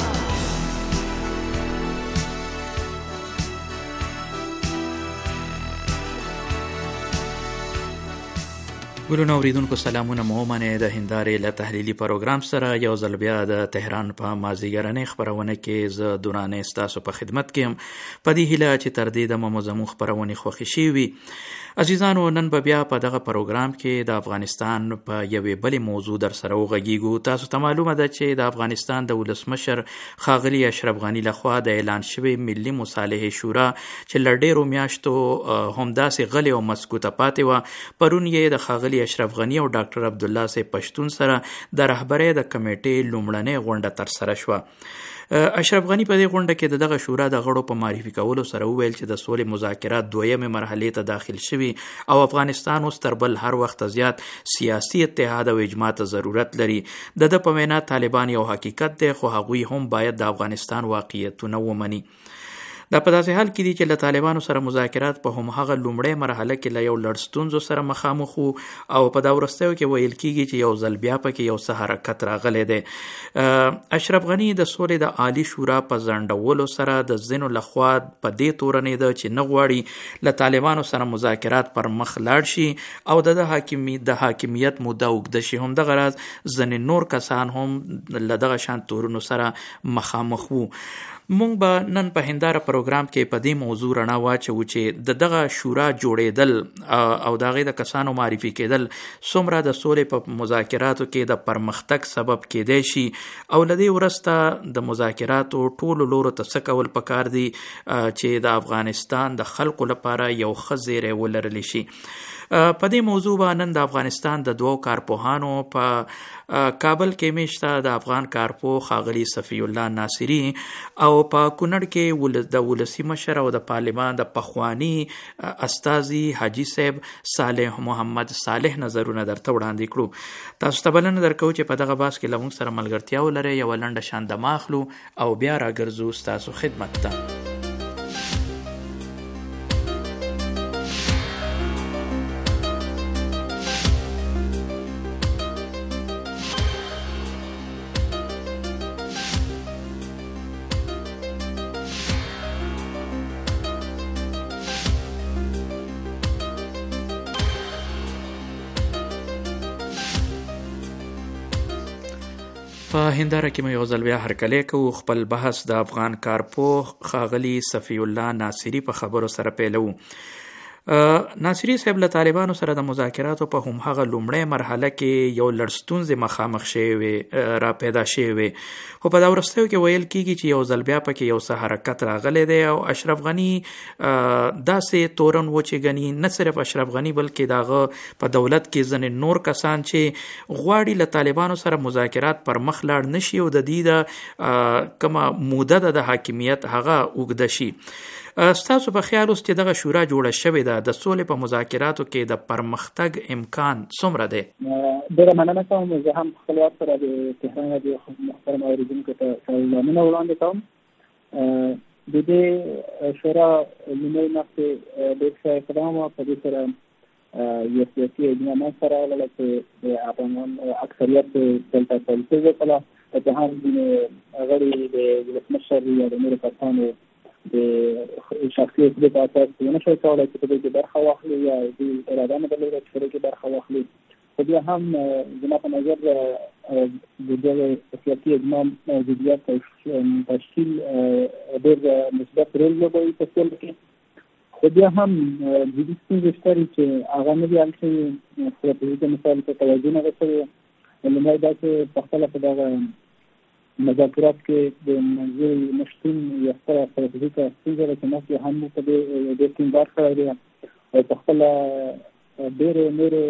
ګلونو اوریدونکو سلامونه مو منه د هندارې له تحلیلي پروګرام سره یو ځل بیا د تهران په مازیګرنۍ خبرونه کې ز دورانه ستاسو په خدمت کې هم په دې هیله چې تر دې د ممزمو خبرونه خوښ شي وي. عزیزانو نن به بیا په دغه پروګرام کې د افغانستان په یوې بلې موضوع در سره وغږیږو. تاسو ته معلومه ده چې د افغانستان د ولسمشر ښاغلي اشرف غني لخوا د اعلان شوی ملي مصالحې شورا چې له ډېرو میاشتو همداسې غلې او مسکوته پاتې وه، پرون یې د ښاغلي اشرف غني او ډاکټر عبدالله صاحب پښتون سره د رهبرۍ د کمیټې لومړنۍ غونډه ترسره شوه. اشرف غني په دې غونډه کې د دغه شورا د غړو په معرفي کولو سره وویل چې د سولې مذاکرات دویمې مرحلې ته داخل شوي او افغانستان اوس تر بل هر وخت زیات سیاسي اتحاد او اجماع ته ضرورت لري. د ده په وینا طالبان یو حقیقت دی، خو هغوی هم باید د افغانستان واقعیتونه ومني. دا په داسې حال کې دي چې له طالبانو سره مذاکرات په همهغه لومړۍ مرحله کې له یو لړ ستونزو سره مخامخ وو او په دا وروستیو کې ویل کېږي چې یو ځل بیا پکې یو څه حرکت راغلی دی. اشرف غني د سولې د عالی شورا په ځنډولو سره د ځینو لخوا په دې تورنېده چې نه غواړي له طالبانو سره مذاکرات پر مخ لاړ شي او د حاکمی د حاکمیت موده اوږده شي. همدغه راز ځینې نور کسان هم له دغه شان تورونو سره مخامخ وو. مونږ به نن په هنداره پروګرام کې په دې موضوع رڼا واچو چې د دغه شورا جوړېدل او د هغې د کسانو معرفي کېدل څومره د سولې په مذاکراتو کې د پرمختګ سبب کېدی شي او له دې وروسته د مذاکراتو ټولو لورو ته څه کول پکار دي چې د افغانستان د خلکو لپاره یو ښه زیری ولرلی شي. په دې موضوع به نن د افغانستان د دوو کارپوهانو په کابل کې میشته د افغان کارپوه ښاغلي صفي الله ناصري او په کونړ کې د ولسي مشر او د پارلمان د پخواني استازي حاجي صاحب صالح محمد صالح نظرونه درته وړاندې کړو. تاسو ته بلنه درکوو چې په دغه بحث کې له موږ سره ملګرتیا ولرئ، یوه لنډه شاندمه اخلو او بیا راګرځو ستاسو خدمت ته. په هنداره کې مې یو ځل بیا هرکلی کوو. خپل بحث د افغان کارپوه ښاغلي صفي الله ناصري په خبرو سره پیلوو. ناصري صاحب له طالبانو سره د مذاکراتو په همهغه لومړۍ مرحله کې یو لړ ستونزې مخامخ شوې را پیدا شوې، خو په دا وروستیو کې ویل کېږي چې یو ځل بیا پکې یو څه حرکت راغلی دی او اشرف غني داسې تورن و چې ګني نه صرف اشرف غني بلکې د هغه په دولت کې ځینې نور کسان چې غواړي له طالبانو سره مذاکرات پر مخ لاړ نشي او د دې د کومه موده ده د حاکمیت هغه اوږده شي. ستاسو په خیال اوس چې دغه شورا جوړه شوې ده د سولې په مذاکراتو کې د پرمختګ امکان څومره دی؟ ډېره مننه کوم. زه هم په خپل وخت سره د تهران راډیو محترم اوریدونکو ته سلامونه وړاندې کوم. د دې شورا لومړۍ مخکې ډېر ښه اقدام وه، په دې سره یو سیاسي اجماع منځته راغله چې د افغانان اکثریت دلته پالیسي وکړه. په ده هم ځینې غړي د ولسمشر یا د نورو کسانو د شخصي اصولو په اساس ونه شوی کولی چې په دې کې برخه واخلي یا دوی اراده نه درلوده چې په دې کې برخه واخلي. خو بیا هم زما په نظر د دغه سیاسي اجماع موجودیت او تشکیل ډېر مثبت رول لوبوي په سولې کې. خو بیا هم جدي ستونزې شته چې هغه نه دي حل شوي. ستراتیژیکو مسایلو ته توجه نه ده شوې. لومړی دا چې پخپله په دغه مذاکرات کې د منځوري نشتون یوه ستره ستراتیژیکه ستونزه ده چې مخکې هم په دې ډېر ټینګار کړی دی او پخپله ډېرې نورې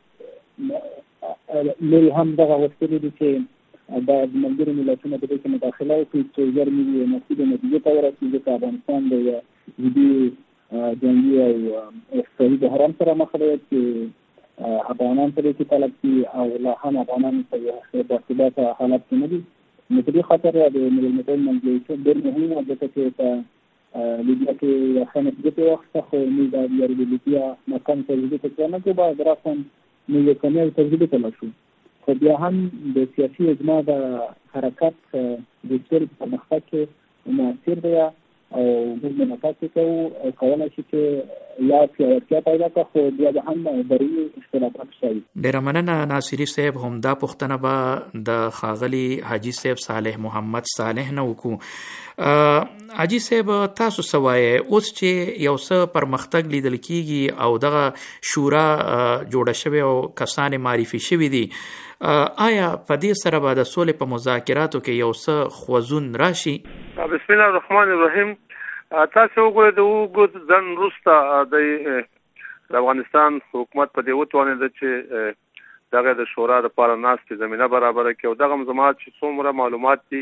لرې هم دغه غوښتلي دي چې دا د ملګرو ملتونو په دې کې مداخله وکړي چې ژر ملي مسودې نتیجې ته ورسېږي ځکه افغانستان د یوه جدي جنګي او اقتصادي بحران سره مخ دی چې افغانان په دې کې طلب کړي او لا هم افغانان په یو باثباته حالت کې نه دي. نو په دې خاطر د ملل متحد منځګړیتوب ډېر مهم و ځکه چې په لیبیا کې یو ښه نتیجه واخیسته خو موږ د لیبیا مکان تجربې ته نه کړو باید راساً موږ یو کمیاب تجربې ته لاړ شو. خو بیا هم د سیاسي اجماع د حرکت د سیل پرمختګ کې مؤثر دی او موږ منعکس کوو او کولی شي چې یا پیاوړتیا پیدا کړه خو بیا به هم دروني اختلافات شته. ډېره مننه ناصري صاحب. همدا پوښتنه به د ښاغلي حاجي صاحب صالح محمد صالح نه وکړو. حاجي صاحب تاسو څه وایئ اوس چې یو څه پرمختګ لیدل کیږي او دغه شورا جوړه شوې او کسان معرفي شوي دي، آیا په دې سره به د سولې په مذاکراتو کې یو څه خوځون راشي؟ بسم الله الرحمن الرحیم. تاسو وګورئ د اوږد ځنډ وروسته د افغانستان حکومت په دې وتوانېده چې دغه د شورا لپاره ناستې زمینه برابره کړي او دغه زما چې څومره معلومات دي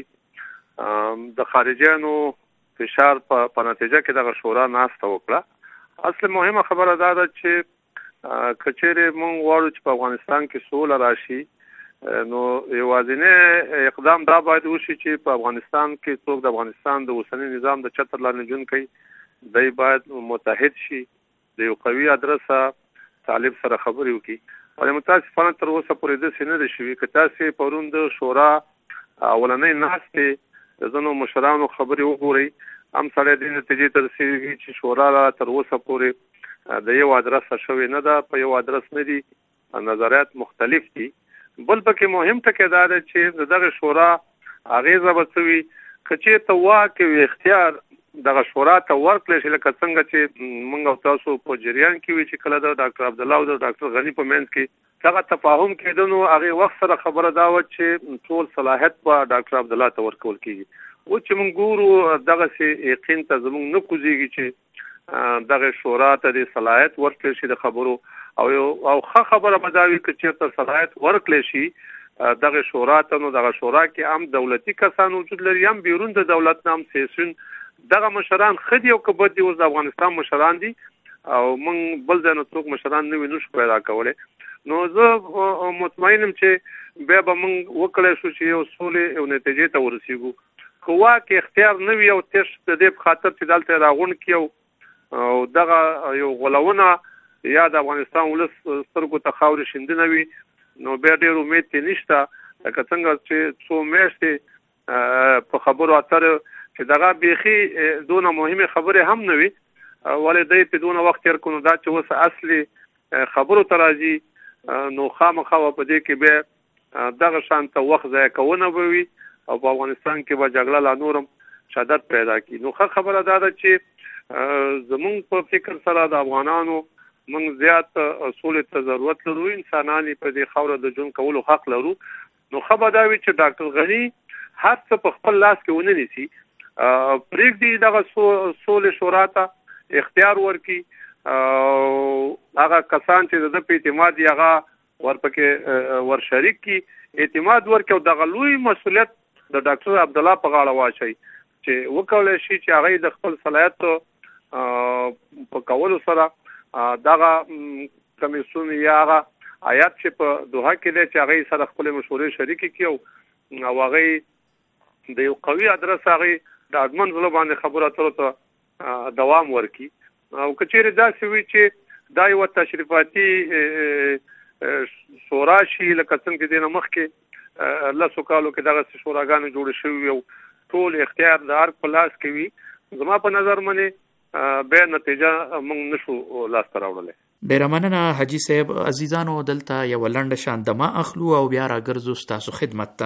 د خارجیانو فشار په نتیجه کې دغه شورا ناسته وکړه. اصل مهمه خبره دا ده چې کچېرې موږ غواړو چې په افغانستان کې سوله راشي نو یوازینی اقدام دا باید وشي چې په افغانستان کې څوک د افغانستان د اوسني نظام د چتر لاندې ژوند کوي دی باید متحد شي، د یو قوي ادرسه طالب سره خبرې وکړي. او متاسفانه تر اوسه پورې داسې نه ده شوي. که تاسې پرون د شورا اولنۍ ناستې د ځینو مشرانو خبرې وګورئ هم سړی دې نتیجې ته رسېږي چې شورا تر اوسه پورې د یو ادرسه شوې نه ده، په یو ادرس نه دي، نظریات مختلف دي. بل پکې مهم ټکی دا دی چې دغه شورا اغیزه به څه وي که چېرته واک او اختیار دغه شورا ته ورکړلی شي لکه څنګه چې موږ او تاسو په جریان کې وي چې کله د ډاکټر عبدالله او د ډاکټر غني په منځ کې دغه تفاهم کېده نو هغې وخت سره خبره دا وه چې ټول صلاحیت به ډاکټر عبدالله ته ورکول کېږي. اوس چې موږ ګورو دغسې یقین ته زموږ نه کوزېږي چې دغه شورا ته د صلاحیت ورکړل شي د خبرو او او ښه خبره به دا وي که چېرته صلاحیت ورکړلی شي دغه شورا ته نو دغه شورا کې هم دولتي کسان وجود لري هم بیرون د دولت نه هم سیاسیون دغه مشران ښه دي او که بد دي اوس د افغانستان مشران دي او موږ بل ځای نه څوک مشران نوي نشو پیدا کولی. نو زه مطمئن یم چې بیا به موږ وکړی شو چې یو سولې یو نتیجې ته ورسېږو. که واک اختیار نه وي او تش د دې په خاطر چې دلته یې راغونډ کړي او دغه یو غولونه یا د افغانستان ولس سترګو ته خاورې شیندنه وي نو بیا ډېر امید ترې نشته. لکه څنګه چې څو میاشتې په خبرو اترو چې دغه بیخي دونه مهمې خبرې هم نه وي ولې دی پرې دونه وخت تېر کړو دا چې اوس اصلي خبرو ته راځي نو خامخا به په دې کې بیا دغه شانته وخت ضایع کونه به وي او په افغانستان کې به جګړه لا نورم شدت پیدا کړي. نو ښه خبره دا ده چې زمونږ په فکر سره د افغانانو موږ زیات سولې ته ضرورت لرو، انسانان په دې خاوره د ژوند کولو حق لرو. نو ښه به دا وي چې ډاکټر غني هر څه په خپل لاس کې ونه نیسي، پرېږدي دغه سولې شورا ته اختیار ورکړي، هغه کسان چې د ده په اعتماد دي هغه ورپکې ورشریک کړي، اعتماد ورکړي او دغه لوی مسؤلیت د ډاکټر عبدالله په غاړه واچوي چې وکولی شي چې هغه د خپل صلاحیت په کولو سره دغه کمیسیون یا هغه آیات چې په دوحه کې دی چې هغه سره خپل مشورې شریکې کړي او هغه د یو قوي ادرس هغه د اډمن زړه باندې خبرو اترو ته دوام ورکړي. او که چېرې داسې وي چې دا یوه تشریفاتي شورا شي لکه څنګه دې نه مخکې لسو کالو کې دغسې شوراګانې جوړې شوي وي او ټول اختیار د هر په لاس کې وي زما په نظر باندې بیا نتیجه موږ نشو لاسته راوړلی. ډېره مننه حاجي صاحب. عزیزانو دلته یوه لنډه شان دمه اخلو او بیا راګرځو ستاسو خدمت ته.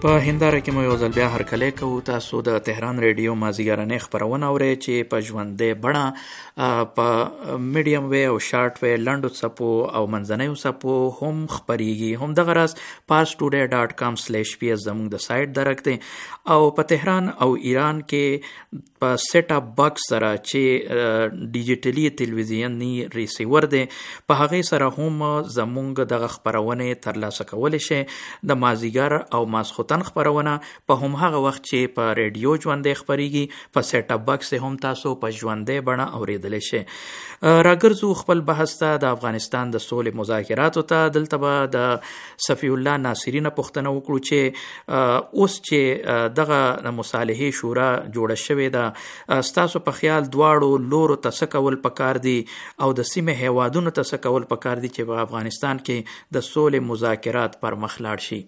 په هنداره کې مو یو ځل بیا هرکلی کوو. تاسو د تهران ریډیو مازدیګرنۍ خپرونه اورئ چې په ژوندۍ بڼه په میډیم وی او شارټ وی لنډو څپو او منځنیو څپو هم خپریږي. هم دغه راز پاس ټوډے ډاټ کام سلیش پی اس زموږ د سایټ درک دی او په تهران او ایران کې په سیټ اپ باکس سره چې ډیجیټلی تلویزیونی ریسیور دی په هغې سره هم زموږ دغه خپرونې ترلاسه کولی شي. د مازدیګر او ماسخوتن خپرونه په هم هغه وخت چې په ریډیو ژوندۍ خپریږي په سیټ اپ باکس هم تاسو په ژوندۍ بڼه اوریدلی شي. راګرځو خپل بحث ته د افغانستان د سولې مذاکراتو ته. دلته به د صفی الله ناصری نه پوښتنه وکړو چې اوس چې دغه مصالحې شورا جوړه شوې ده، ستاسو په خیال دواړو لورو ته څه کول پکار دي او د سیمې هیوادونو ته څه کول پکار دي چې په افغانستان کې د سولې مذاکرات پر مخ لاړ شي؟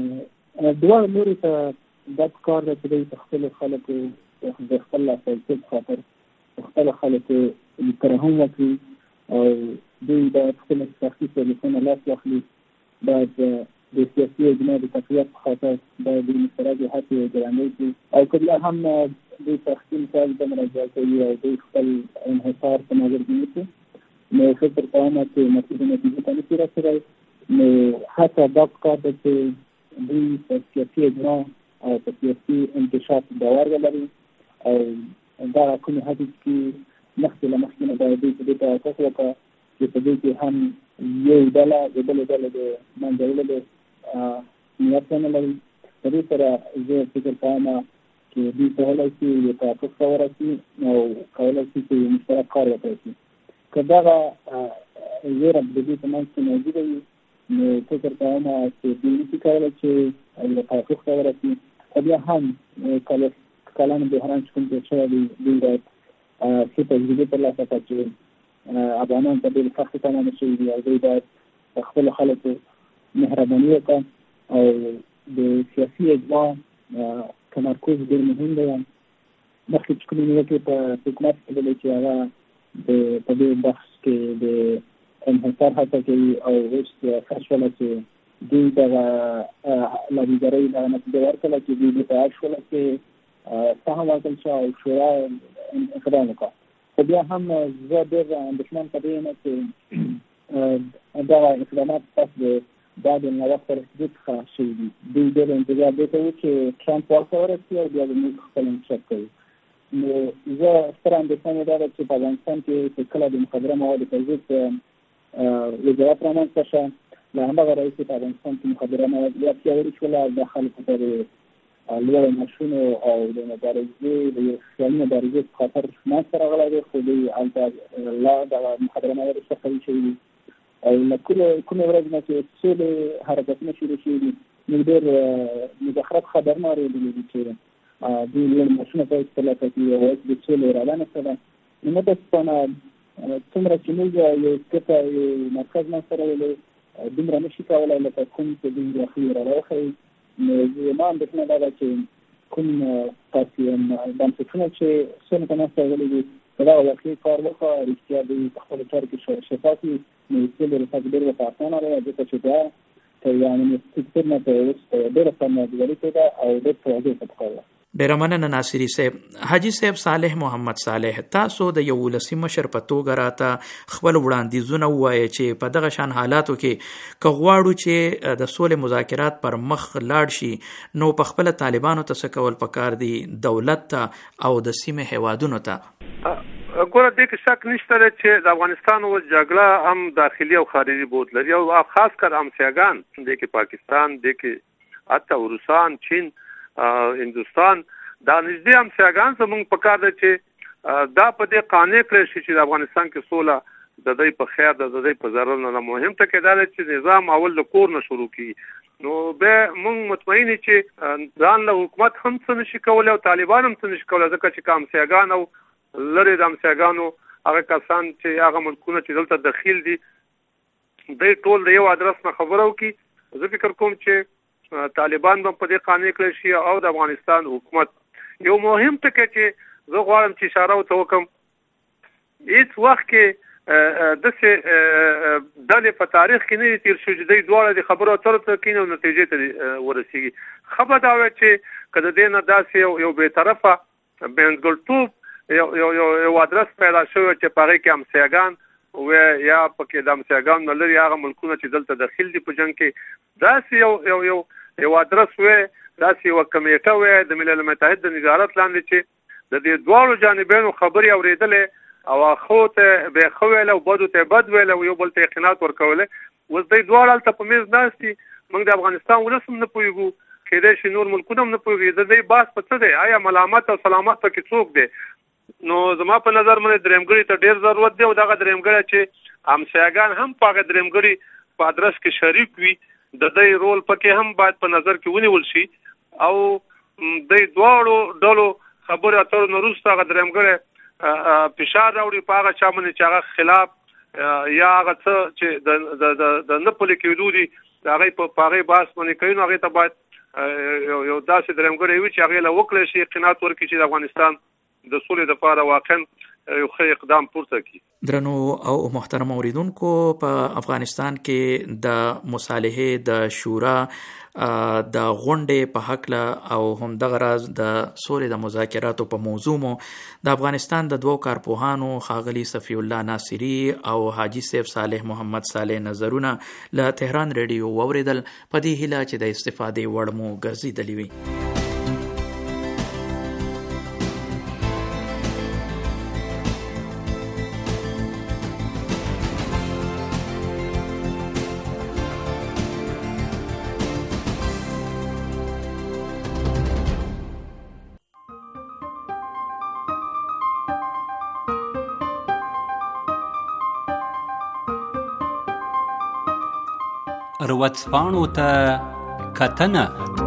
دواړو لورو ته دا کار دی چې دوی په خپلو خلکو د خپل لاسرسي په خاطر په خپلو خلکو ترحم وکړي او دوی د خپلو شخصي سلوکونو لاس واخلي. باید د سیاسي اجماع د تقویت په خاطر باید دوی مشترکې هڅې وګړندۍ کړي او که بیا هم دوی شخصي مثال ته مراجعه کوي او دوی خپل انحصار په نظر کې نیسي، نو فکر کوم چې مطلوبې نتیجې ته نشي رسېدی. نو هڅه دا پکار ده چې دوی په سیاسي اجماع او په سیاسي انکشاف باور ولري او دغه کومې هڅې چې مخکې له مخکې نه باید دوی په دې ته اساس وکړه چې په دې کې هم یو ډله د بلې ډلې د منځه وړلو نیت ونه لري. په دې سره زه فکر کوم چې دوی کولی شي یو توافق ته ورسي او کولی شي چې یو مشترک کار وکړی شي. که دغه ویره د دوی په منځ کې موجوده وي نو فکر کوم چې دوی نشي کولی چې یو توافق ته ورسي. خو بیا هم کلان بحران چې کوم تېر شوی دی دوی باید ښې تجربې ترلاسه کړه چې افغانان ته ډېرې سختې تمامې شوي دي او دوی باید په خپلو خلکو مهرباني وکړه او د سیاسي اجماع تمرکز ډېر مهم دی. مخکې چې کومې نیوکې په حکومت کې دلې چې هغه په دې بحث کې د انحصار هڅه کوي او اوس ښه شوله چې دوی دغه لابیګرۍ دغه نتیجه ورکړله چې دوی متعهد شوله چې سهم ورکړل شو او شورا اقدام وکړه. خو بیا هم زه ډېر اندېښمن په دې یم چې دغه اقدامات پس د بعد نوښت رسېدو څخه شوي دي. دوی ډېر انتظار دې ته و چې ټرمپ واک ته ورسي او بیا به موږ خپل انکشاف کوو. نو زه ستره اندېښنه مې دا ده چې په افغانستان کې چې کله د مخدره موادو پر ضد وزارت رامنځته شه، له همدغه راهیسې په افغانستان کې مخدره مواد بیا پیاوړي شول او د خلکو ته د لوړو معاشونو او د مبارزې د یو خیالي مبارزې په خاطر منځته راغلی دی. خو دوی هلته لا دغه مخدره موادو څخه قوي شوي دي او له کومې ورځې نه چې سولې حرکتونه شروع شوي دي موږ ډېر مزخرف خبرونه اورېدلي دي چې دوی لوړ معاشونه باید ترلاسه کړي او اوس د سولې اراده نشته ده. نو متاسفانه څومره چې موږ یو څه یو مرکز منځته راولو دومره نشي کولی لکه کوم چې دوی داخلي اراده وښیي. نو زما اندېښنه دا ده چې کوم تاسې بنسټونه چې سولې ته منځته راغلي دي په دغه واقعي کار وکړه، رښتیا دوی په خپلو چارو کې شفاف وي، نو سولې رسک ډېر ورته اسانه دی ځکه چې دا په یو امنیتي سکتور نه په اوس ډېره سرمایه‌ګذاري کې ده او ډېر توجه ته پکار ده. ډېره مننه ناصري صاحب. حاجي صاحب صالح محمد صالح، تاسو د یو ولسي مشر په توګه راته خپل وړاندیزونه ووایئ چې په دغه شان حالاتو کې که غواړو چې د سولې مذاکرات پر مخ لاړ شي نو په خپله طالبانو ته څه کول پکار دي، دولت ته او د سیمې هیوادونو ته؟ ګوره دې کې شک نشته دی چې د افغانستان اوس جګړه هم داخلي او خارجي بود لري او خاص کر همسایګان دې کې پاکستان، دې کې حتی روسان، چین، هندوستان، دا نږدې همسایګان زموږ په کار دی چې دا په دې قانع کړی شي چې د افغانستان کې سوله د دوی په خیر ده، د دوی په ضرر نه. مهم ټکی دا دی چې نظام اول د کور نه شروع کړي نو بیا موږ مطمئن یو چې ځان له حکومت هم څه نشي کولی او طالبان هم څه نشي کولی ځکه چې که همسایګان او لرې د همسایګانو هغه کسان چې هغه ملکونه چې دلته دخیل دي دوی ټول د یو ادرس نه خبره وکړي. زه فکر کوم چې طالبان به په دې قانع کړی شي او د افغانستان حکومت. یو مهم ټکی چې زه غواړم چې اشاره ورته وکړم، هېڅ وخت کې داسې ډلې په تاریخ کې نه دي تېر شوي چې دوی دواړه د خبرو اترو ته کښېني او نتیجې ته ورسېږي. خبر دا و چې کله دې نه داسې یو یو به طرفه بنځګلټوب یو یو یو یو ادرس پیدا شوی چې پاره کې همسایگان و یا پکې د همسایگان نه لري هغه ملکونه چې دلته داخل دي په جنگ کې داسې یو یو یو یو ادرس و داسې یو کمیټه و د ملل متحد د نظارت لاندې چې د دې دوه جانبونو خبري اوریدلې او خو ته به خو ویل او بده ته بد ویل او یو بل ته یقینات ورکول وز دې دوه ته په میز ناشتي موږ د افغانستان ولسم نه پویګو کېدای شي نور ملکونه نه پویګي د دې باس په څه دی آیا ملامت او سلامت پکې څوک دی نو زما په نظر باندې درېمګړي ته ډیر ضرورت دی او دغه درېمګړي چې همسایگان هم په درېمګړي په ادرس کې شریک وي د دې رول پکې هم باید په نظر کې ونیول شي او د دوه ډلو خبره اترو نورسته غ درېمګړي فشار راوړي په هغه چا باندې چې هغه خلاف یا هغه څه چې د د د نه پلي کېدو دي هغه په هغه باس باندې کوي نو هغه ته باید یو داسې درېمګړی وي چې هغه له وکړي شي قناعت ورکړي چې د افغانستان د سولې لپاره واقعا یو ښه اقدام پورته کړي. درنو او محترم اوریدونکو په افغانستان کې د مصالحې د شورا د غونډې په حق او هم دغه راز د سولې د مذاکراتو په موضوع مو د افغانستان د دوو کارپوهانو ښاغلي صفی الله ناصري او حاجی سیف صالح محمد صالح نظرونه له تهران ریډیو واوریدل په دې هیله چې د استفادې وړ مو ګرځېدلې وي. ورځپاڼو ته کتنه.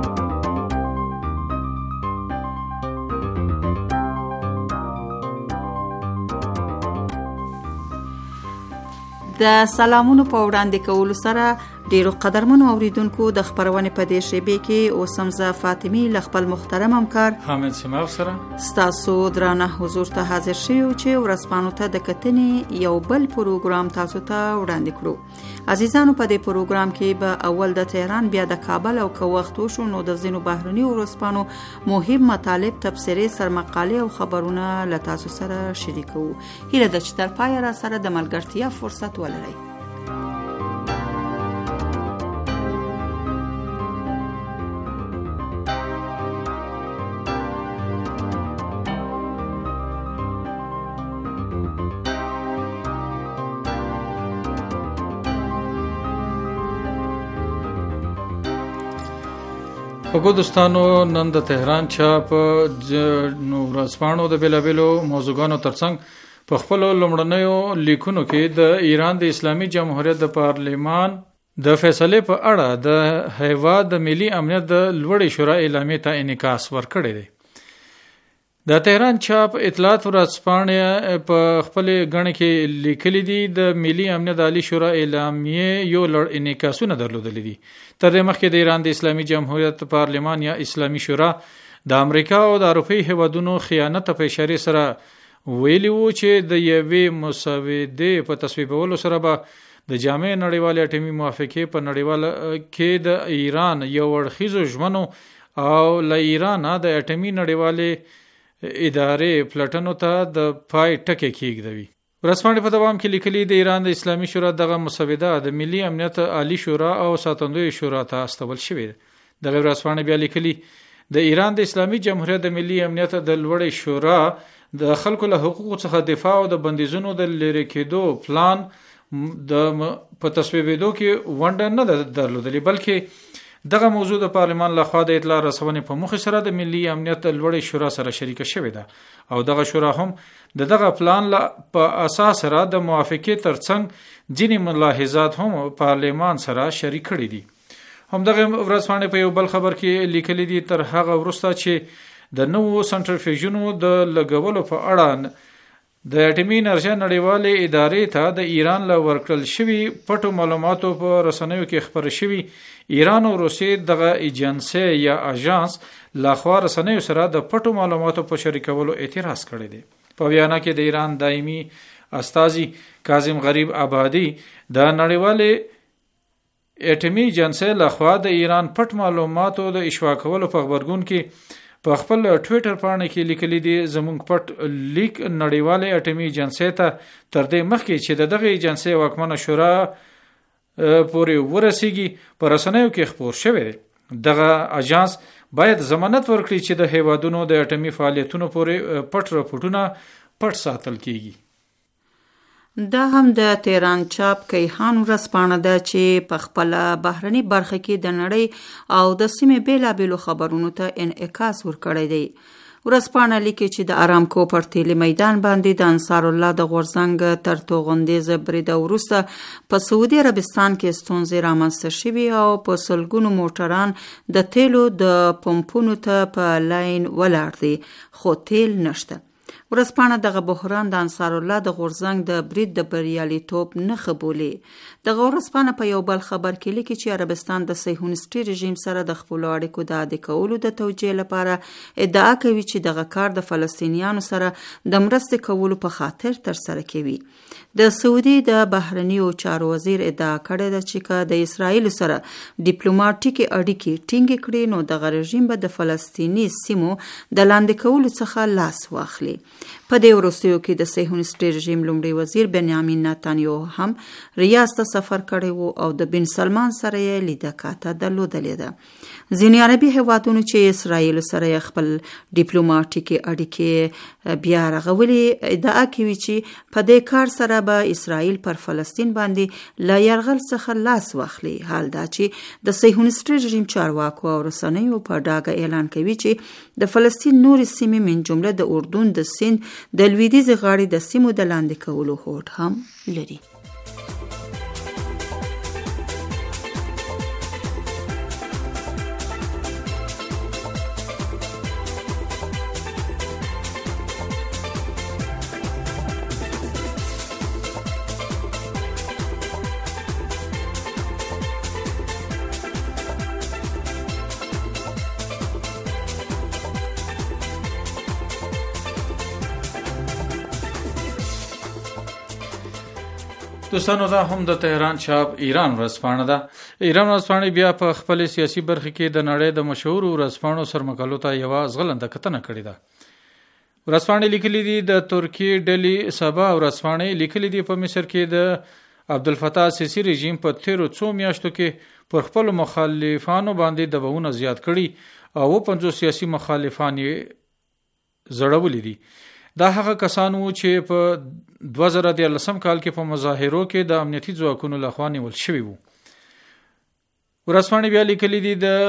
د سلامونو په وړاندې کولو سره ډیرو قدرمنو اوریدونکو د خبرونه په دې شیبې کې اوسم ز فاطمی ل خپل محترم همکار حامد سیماو سره ستاسو درانه حضور ته حاضر شوو چې ورځپاڼو ته د کتنې یو بل پروګرام تاسو ته وړاندې کړو. عزیزانو په دې پروګرام کې به اول د تهران بیا د کابل او که وخت وشو نو د ځینو بهرني ورځپاڼو مهم مطالب تبصرې سرمقالې او خبرونه له تاسو سره شریکو. هیله ده چې تر پایه را سره د ملګرتیا فرصت ولرئ. وګورئ دوستانو نن د تهران چاپ نو ورځپاڼو د بیلابیلو موضوعاتو ترڅنګ په خپل لومړنیو لیکونو کې د ایران د اسلامي جمهوریت د پارلمان د فیصله په اړه د هیواد د ملي امنیت د لوړې شورا اعلامیې ته انعکاس ورکړی دی. د تهران چاپ اطلاعات ورځپاڼه په خپل غړ کې لیکلي دي د ملي امنیت عالی شورا اعلامیې یو لړ انعکاسونه درلودلې دي. تر دې مخکې د ایران د اسلامي جمهوریت پارلمان یا اسلامي شورا د امریکا او د اروپای هیوادونو خیانت په اشاره سره ویلي وو چې د یوې مسودې په تصویبولو سره به د جامع نړیوال اټومي موافقه په نړیوال کې د ایران یو ورخیزو ژمنو او له ایران د اټومي نړیوالې ادارې پلټنو ته د پای ټکی کېږدوي. ورځپاڼې په دوام کې لیکلي د ایران د اسلامي شورا دغه مسوده د ملي امنیت عالی شورا او ساتندوی شورا ته استول شوې ده. دغه ورځپاڼې بیا لیکلي د ایران د اسلامي جمهوریت د ملي امنیت د لوړې شورا د خلکو له حقوقو څخه دفاع او د بندیزونو د لری کېدو پلان د په تصویبېدو کې ونډه نه درلودلې، بلکې دغه موضوع د پارلمان لخوا د اطلاع رسونې په مخ سره د ملي امنیت لوړې شورا سره شریک شوې ده او دغه شورا هم د دغه پلان په اساس سره د موافقې ترڅنګ ځینې ملاحظات هم پارلمان سره شریک کړي دي. هم دغه ورځپاڼې په یو بل خبر کې لیکلي دي تر هغه وروسته چې د نوو سنټرفیوژونو د لګولو په اړه د اټومي انرژي نړیوالې ادارې ته د ایران له ورکړل شوي پټو معلوماتو په رسنیو کې خبر شوي ایران او روسیې دغه ایجنسی یا اژانس لخوا رسنیو سره د پټو معلوماتو په شریکولو اعتراض کړی دی. په وینا کې د ایران دایمي استازي کاظم غریب آبادی د نړیوالې اټمی ایجنسی لخوا د ایران پټ معلوماتو د اشوا کولو په خبرګون کې په خپل ټوئیټر باندې کې لیکلي دي زموږ پټ لیک نړیواله اټمی ایجنسی ته تر دې مخکې چې د دغه ایجنسی واکمنه شورا پورې ورسیږي پر رسنیو کې خبر شوی دی. دغه اژانس باید ضمانت ورکړي چې د هیوادونو د اټمی فعالیتونو پورې پټ راپورټونه پټ ساتل کیږي. دا هم د تهران چاپ کیهان ورځپاڼه ده چې په خپل بهرني برخه کې د نړۍ او د سیمې بیلابېلو خبرونو ته انعکاس ورکړی دی. ورځپاڼه لیکي چې د ارامکو پر تیلي میدان باندې د انصار الله د غورځنګ تر توغندیز بریده وروسته په سعودي عربستان کې ستونزې رامنځته شوي او په سلګونو موټران د تیلو د پمپونو ته په لاین ولاړ دي خو تیل نشته. ورځپاڼه دغه بحران د انصار الله د غورځنګ د برید د بریالیتوب نښه بولي. دغه ورځپاڼه په یو بل خبر کې لیکي چې عربستان د صهیونیستي رژیم سره د خپلو اړیکو د عادي کولو د توجیه لپاره ادعا کوي چې دغه کار د فلسطینیانو سره د مرستې کولو په خاطر ترسره کوي. د سعودي د بهرنیو چارو وزیر ادعا کړې ده چې که د اسرائیل سره ډیپلوماټیکي اړیکې ټینګې کړي نو دغه رژیم به د فلسطیني سیمو د لاندې کولو څخه لاس واخلي. په دې وروستیو کې د صهیونیستي رژیم لومړي وزیر بنیامین نتانیاهو هم ریاض ته سفر کړی وو او د بن سلمان سره یې لیده کاته درلودلې ده. ځینې عربي هیوادونو چې اسرائیل سره خپل ډیپلوماټیکي اړیکې بیا رغولې ادعا کوي چې په دې کار سره به اسرائیل پر فلسطین باندې له یرغل څخه لاس واخلي. حال دا چې د صهیونیستي رژیم چارواکو او رسنیو په ډاګه اعلان کوي چې د فلسطین نورې سیمې من جمله د اردن د سیند د لویدیځ غاړې د سیمو د لاندې کولو هوډ هم لري. دوستانو دا هم د تهران چاپ ایران ورځپاڼه ده. ایران ورځپاڼه بیا په خپل سیاسي برخه کې د نړۍ د مشهور ورځپاڼو سرمقالو ته یو ځغلنده کتنه کړې ده. ورځپاڼه لیکلي دي د ترکیې ډلې سبا ورځپاڼه لیکلي دي په مصر کې د عبدالفتاح سیسی رژیم په تیرو څو میاشتو کې پر خپل مخالفانو باندې دباونه زیات کړي او پنځوس سیاسي مخالفان یې زړولي دي. دا هغه کسانو چې په دوه زره دیارلسم کال کې په مظاهرو کې د امنیتي ځواکونو لخوا نیول شوي وو. ورځپاڼې بیا لیکلي دي د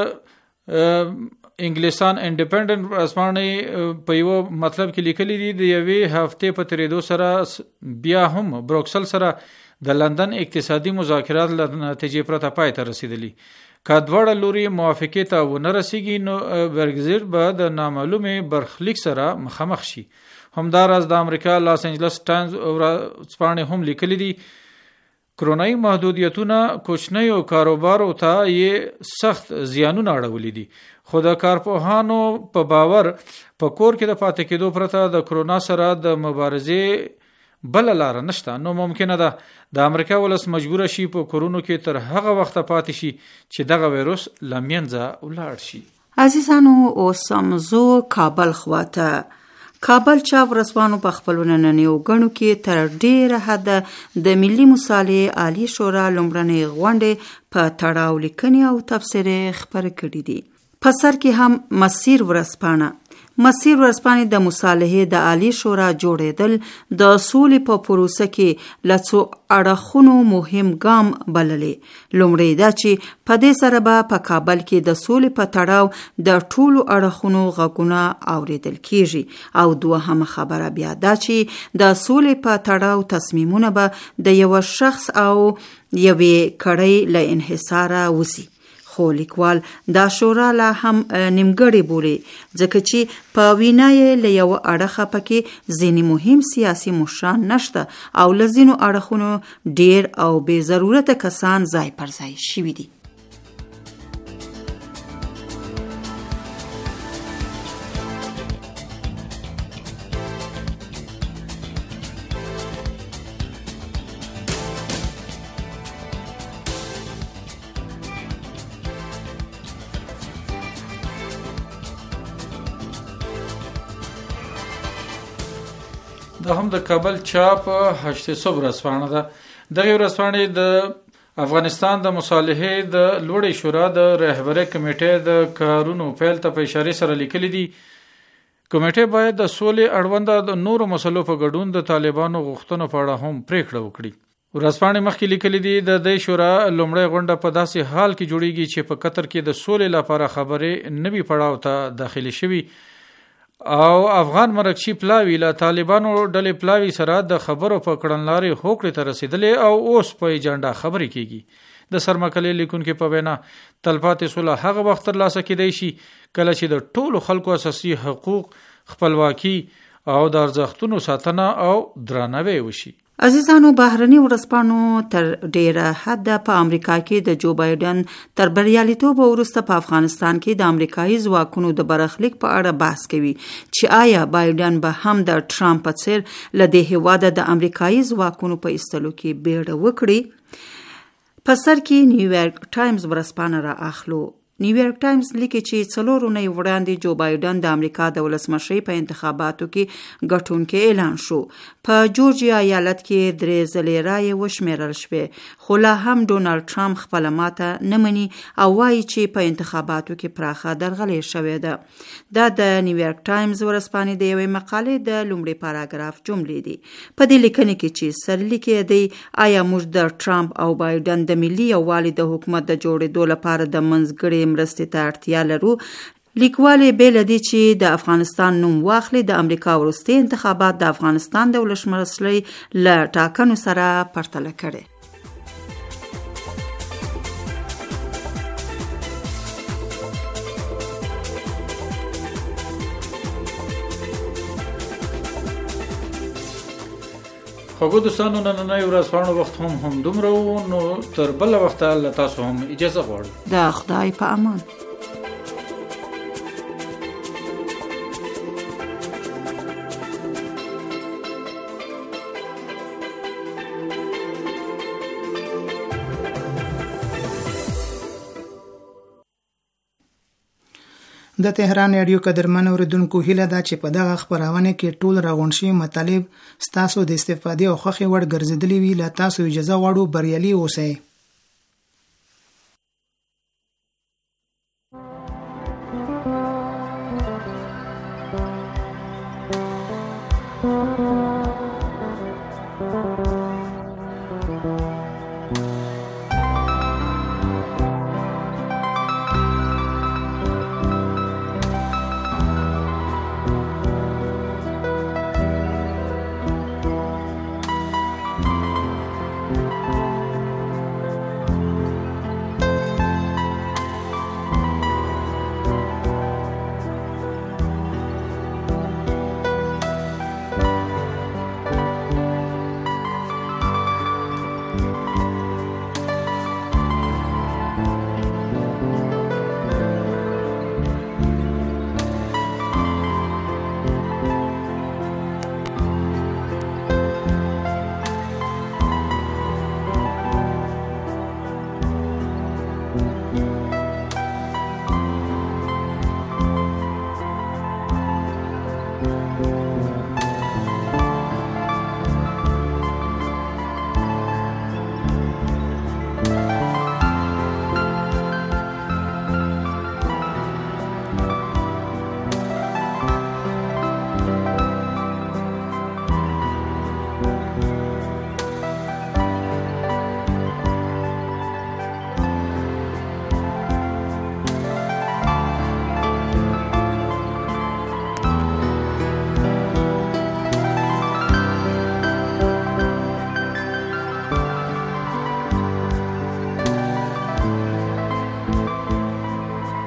انګلیسان انډیپندنت ورځپاڼې په یو مطلب کې لیکلي دي د یوې هفتې په تیریدو سره بیا هم بروکسل سره د لندن اقتصادي مذاکرات له نتیجې پرته پای ته رسیدلي. که دواړه لوري موافقې ته ونه رسیږي نو برګزیټ به د نامعلومې برخلیک سره مخامخ شي. همداراز د امریکا لاس انجلس ټایمز ورځپاڼې هم لیکلي دي کرونايي محدودیتونه کوچنیو کاروبارو ته یې سخت زیانونه اړولي دي. خو د کارپوهانو په باور په کور کې د پاتې کېدو پرته د کرونا سره د مبارزې بل لار نشته. نو ممکنه ده د امریکا ولس مجبور شي په کورونو کې تر هغه وخت پاتې شي چې دغه وایروس لمنځه ولاړ شي. عزیزانو اوس موضوع کابل خواته. کابل چا ورځپاڼو په خپل نننیو غړو کې تر ډیره حد د ملي مصالحې عالی شورا لومړنۍ غونډې په تړاو لیکنې او تبصرې خبرې کړې دي. په سر کې هم مسیر ورځپاڼه مسیر ورځپاڼې د مصالحې د عالی شورا جوړېدل د سولې په پروسه کې لڅو اړخونو مهم ګام بللې. لومړی دا چې په دې سره به په کابل کې د سولې په تړاو د ټولو اړخونو غږونه اوریدل کیږي او دوهمه خبره بیا دا چې د سولې په تړاو تصمیمونه به د یو شخص او یوې کړۍ له انحصاره وسی. خو لیکوال دا شورا لا هم نیمګړې بولي ځکه چې په وینا یې له یو اړخه پکې ځینې مهم سیاسي مشران نشته او له ځینو اړخونو ډیر او بې ضرورته کسان ځای پر ځای شوي دي. دا هم د کابل چاپ هشت صبح رسپانه ده. دغه رسپانه د افغانستان د مصالحې د لوړې شورا د رهبرۍ کمیټې د کارونو پیل ته په اشاره سره لیکلي دي. کمیټه باید د سولې اړوند د نورو مسلو په ګډون د طالبانو غوښتنو په اړه هم پریکړه وکړي. ورځپاڼې مخکې لیکلي دي د دې شورا لومړی غونډه په داسې حال کې جوړیږي چې په قطر کې د سولې لپاره خبرې نوي پړاو ته داخلي شوي او افغان مرکچی پلاوی له طالبانو ډلې پلاوی سره د خبرو په کړنلارې هوکړې ته رسیدلې او اوس په ایجنډا خبرې کیږي. د سرمقلې لیکونکو په وینا تلپاتې صلح هغه وخت ترلاسه کیدای شي کله چې د ټولو خلکو اساسي حقوق، خپلواکي او د ارزښتونو ساتنه او درناوی وشي. عزیزانو، بهرني ورځپاڼو تر ډیره حد په امریکا کې د جو بایدن تر بریالیتوب وروسته په افغانستان کې د امریکایي ځواکونو د برخلیک په اړه بحث کوي چې آیا بایدن به هم د ټرمپ په څیر له دې هیواده د امریکایي ځواکونو په ایستلو کې بیړه وکړي. په سر کې نیویارک ټایمز ورځپاڼه را اخلو. نیویارک ټایمز لیکي چې څلور اونۍ وړاندې جو بایدن د امریکا د ولسمشرۍ په انتخاباتو کې ګټونکی اعلان شو. په جورجیا ایالت کې درې ځلې رایې وشمیرل شوې، خو لا هم ډونالډ ټرمپ خپله ماته نه مني او وایي چې په انتخاباتو کې پراخه درغلې شوې ده. دا د نیویارک ټایمز ورځپاڼې د یوې مقالې د لومړي پاراګراف جملې دي. په دې لیکنې کې چې سرلیک یې دی آیا موږ د ټرمپ او بایدن د ملي یووالي د حکومت د جوړېدو لپاره د منځګړي مرستې ته اړتیا لرو. لیکوالې بیل دي چې د افغانستان نوم واخلي د امریکا وروستي انتخابات د افغانستان د ولسمشرۍ له ټاکنو سره پرتله کړي. خوږو دوستانو، نننۍ ورځپاڼو وخت هم هم دومره و، نو تر بله وخته له تاسو هم اجازه غواړو. د خدای په امان. د تهران رادیو قدرمن اوریدونکو هیله ده چې په دغه خبرونه کې ټول راغونډ شوي مطالب ستاسو د استفادې او خوښې وړ ګرځېدلي وي. له تاسو اجازه غواړو، بریالي اوسئ.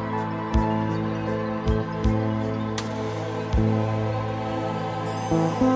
Thank you.